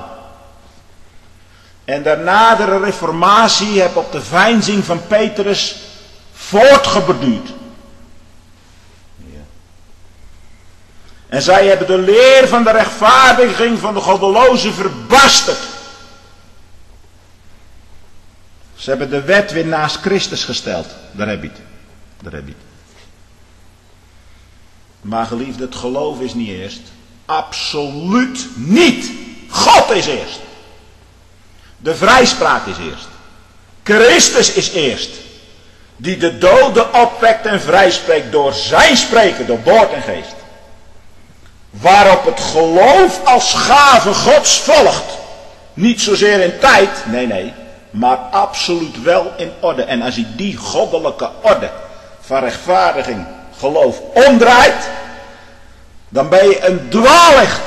En de nadere reformatie heeft op de veinzing van Petrus voortgeborduurd. Ja. En zij hebben de leer van de rechtvaardiging van de goddelozen verbasterd. Ze hebben de wet weer naast Christus gesteld. Daar heb je het. Daar heb je het. Maar geliefde, het geloof is niet eerst. Absoluut niet. God is eerst. De vrijspraak is eerst. Christus is eerst. Die de doden opwekt en vrijspreekt door zijn spreken, door woord en geest. Waarop het geloof als gave Gods volgt. Niet zozeer in tijd, nee nee, maar absoluut wel in orde. En als je die goddelijke orde van rechtvaardiging, geloof omdraait, dan ben je een dwaallicht.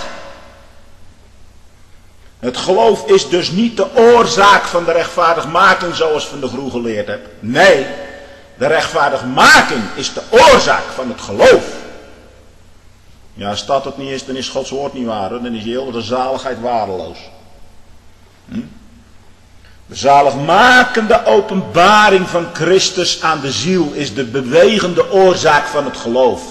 Het geloof is dus niet de oorzaak van de rechtvaardigmaking zoals Van de Groe geleerd heb. Nee, de rechtvaardigmaking is de oorzaak van het geloof. Ja, als dat het niet is, dan is Gods woord niet waar. Dan is je hele zaligheid waardeloos. Hm? De zaligmakende openbaring van Christus aan de ziel is de bewegende oorzaak van het geloof.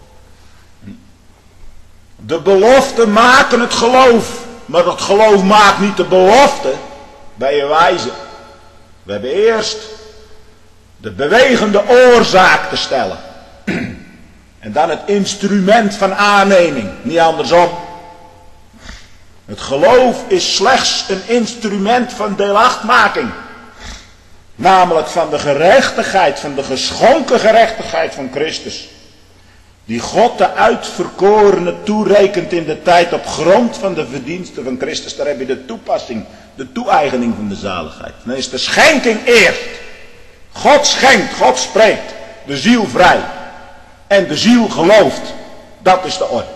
De beloften maken het geloof. Maar dat geloof maakt niet de belofte. Ben je wijze. We hebben eerst de bewegende oorzaak te stellen. En dan het instrument van aanneming. Niet andersom. Het geloof is slechts een instrument van deelachtmaking. Namelijk van de gerechtigheid, van de geschonken gerechtigheid van Christus. Die God de uitverkorene toerekent in de tijd op grond van de verdiensten van Christus. Daar heb je de toepassing, de toe-eigening van de zaligheid. Dan is de schenking eerst. God schenkt, God spreekt. De ziel vrij. En de ziel gelooft. Dat is de orde.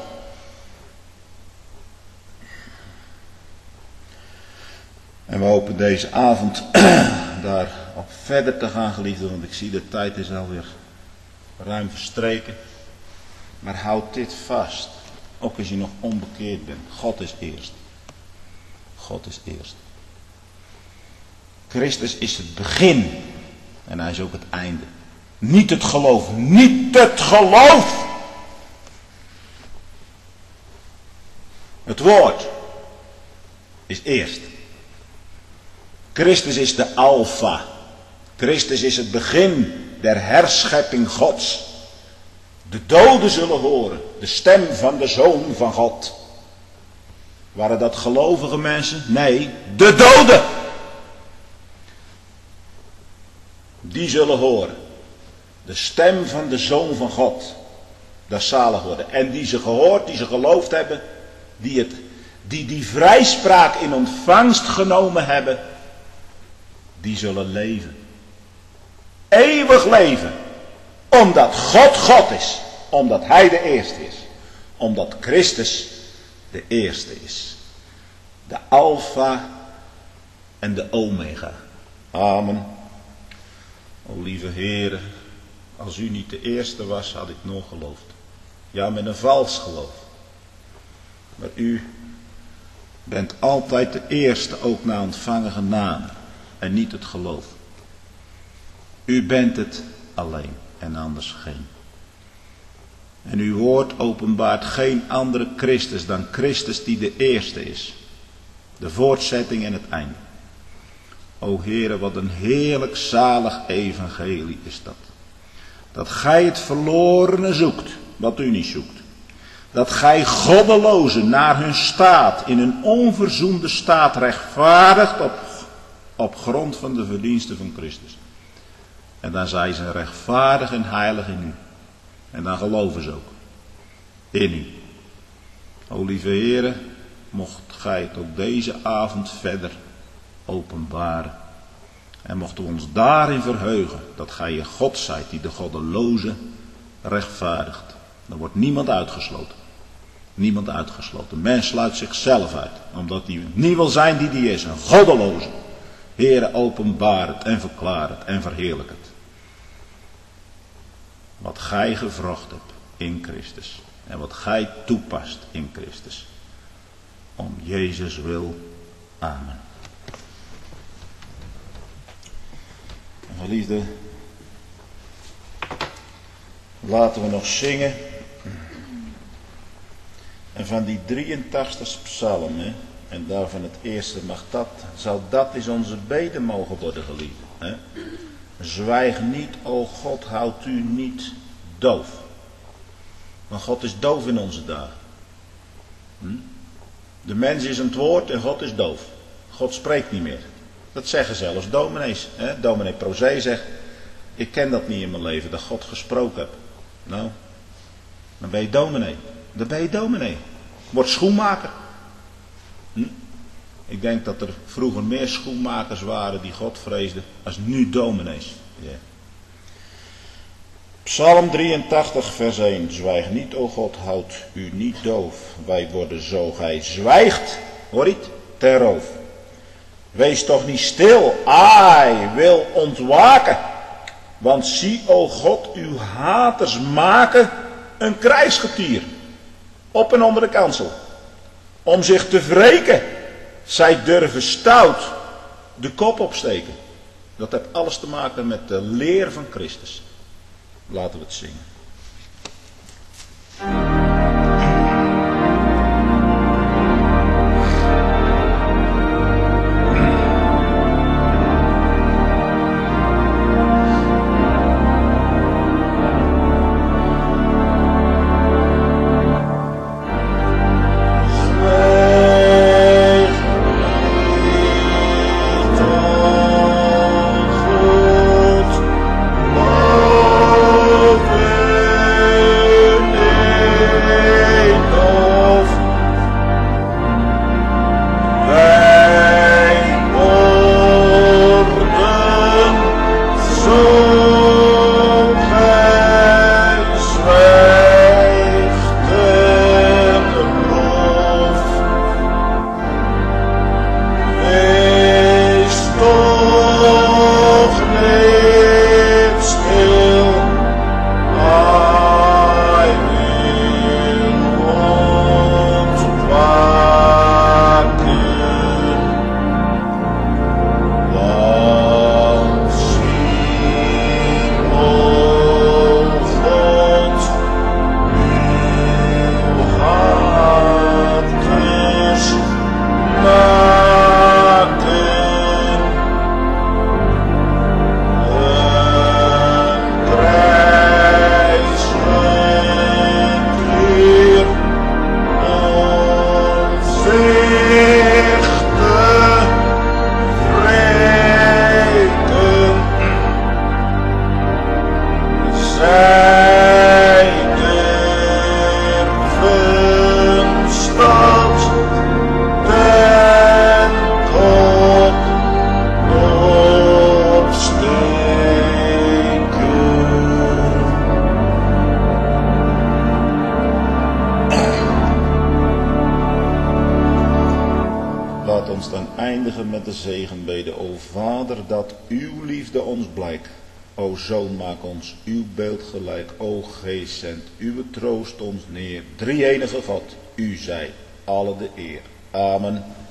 En we hopen deze avond daarop verder te gaan, geliefden. Want ik zie de tijd is alweer ruim verstreken. Maar houd dit vast. Ook als je nog onbekeerd bent. God is eerst. God is eerst. Christus is het begin. En hij is ook het einde. Niet het geloof. Niet het geloof. Het woord is eerst. Christus is de alfa. Christus is het begin der herschepping Gods. De doden zullen horen de stem van de Zoon van God. Waren dat gelovige mensen? Nee, de doden. Die zullen horen de stem van de Zoon van God. Dat is zalig worden. En die ze gehoord, die ze geloofd hebben, die het, die, die vrijspraak in ontvangst genomen hebben, die zullen leven. Eeuwig leven. Omdat God God is. Omdat Hij de eerste is. Omdat Christus de eerste is. De alfa en de omega. Amen. O lieve Heere, als u niet de eerste was, had ik nog geloofd. Ja, met een vals geloof. Maar u bent altijd de eerste, ook na ontvangen genade. En niet het geloof. U bent het alleen en anders geen. En uw woord openbaart geen andere Christus dan Christus die de eerste is. De voortzetting en het einde. O Heere, wat een heerlijk zalig evangelie is dat. Dat gij het verlorene zoekt, wat u niet zoekt. Dat gij goddelozen naar hun staat, in een onverzoende staat rechtvaardigt op, op grond van de verdiensten van Christus. En dan zijn ze rechtvaardig en heilig in u. En dan geloven ze ook. In u. O lieve Heere, mocht gij het ook deze avond verder openbaren. En mochten we ons daarin verheugen dat gij je God zijt die de goddeloze rechtvaardigt. Er wordt niemand uitgesloten. Niemand uitgesloten. Mens sluit zichzelf uit. Omdat hij niet wil zijn die die is. Een goddeloze. Heere, openbaar het en verklaar het en verheerlijk het. Wat gij gevraagd hebt in Christus. En wat gij toepast in Christus. Om Jezus wil. Amen. Geliefde, laten we nog zingen. En van die drieëntachtigste psalm, hè, en daarvan het eerste, mag dat, zou dat eens onze bede mogen worden, geliefde. Hè? Zwijg niet, o God, houdt u niet doof. Want God is doof in onze dagen. Hm? De mens is aan het woord en God is doof. God spreekt niet meer. Dat zeggen zelfs dominees. Hè? Dominee Prozee zegt, ik ken dat niet in mijn leven, dat God gesproken heeft. Nou, dan ben je dominee. Dan ben je dominee. Word schoenmaker. Hm? Ik denk dat er vroeger meer schoenmakers waren die God vreesden als nu dominees. Yeah. Psalm drieëntachtig vers één. Zwijg niet, o God, houd u niet doof. Wij worden zo gij zwijgt, hoor je het, ter roof. Wees toch niet stil, ai, wil ontwaken. Want zie, o God, uw haters maken een krijgsgetier. Op en onder de kansel. Om zich te wreken. Zij durven stout de kop opsteken. Dat heeft alles te maken met de leer van Christus. Laten we het zingen. Zegenbede, o Vader, dat uw liefde ons blijkt. O Zoon, maak ons uw beeld gelijk. O Geest, zend uw troost ons neer. Drie-enige God, u zij alle de eer. Amen.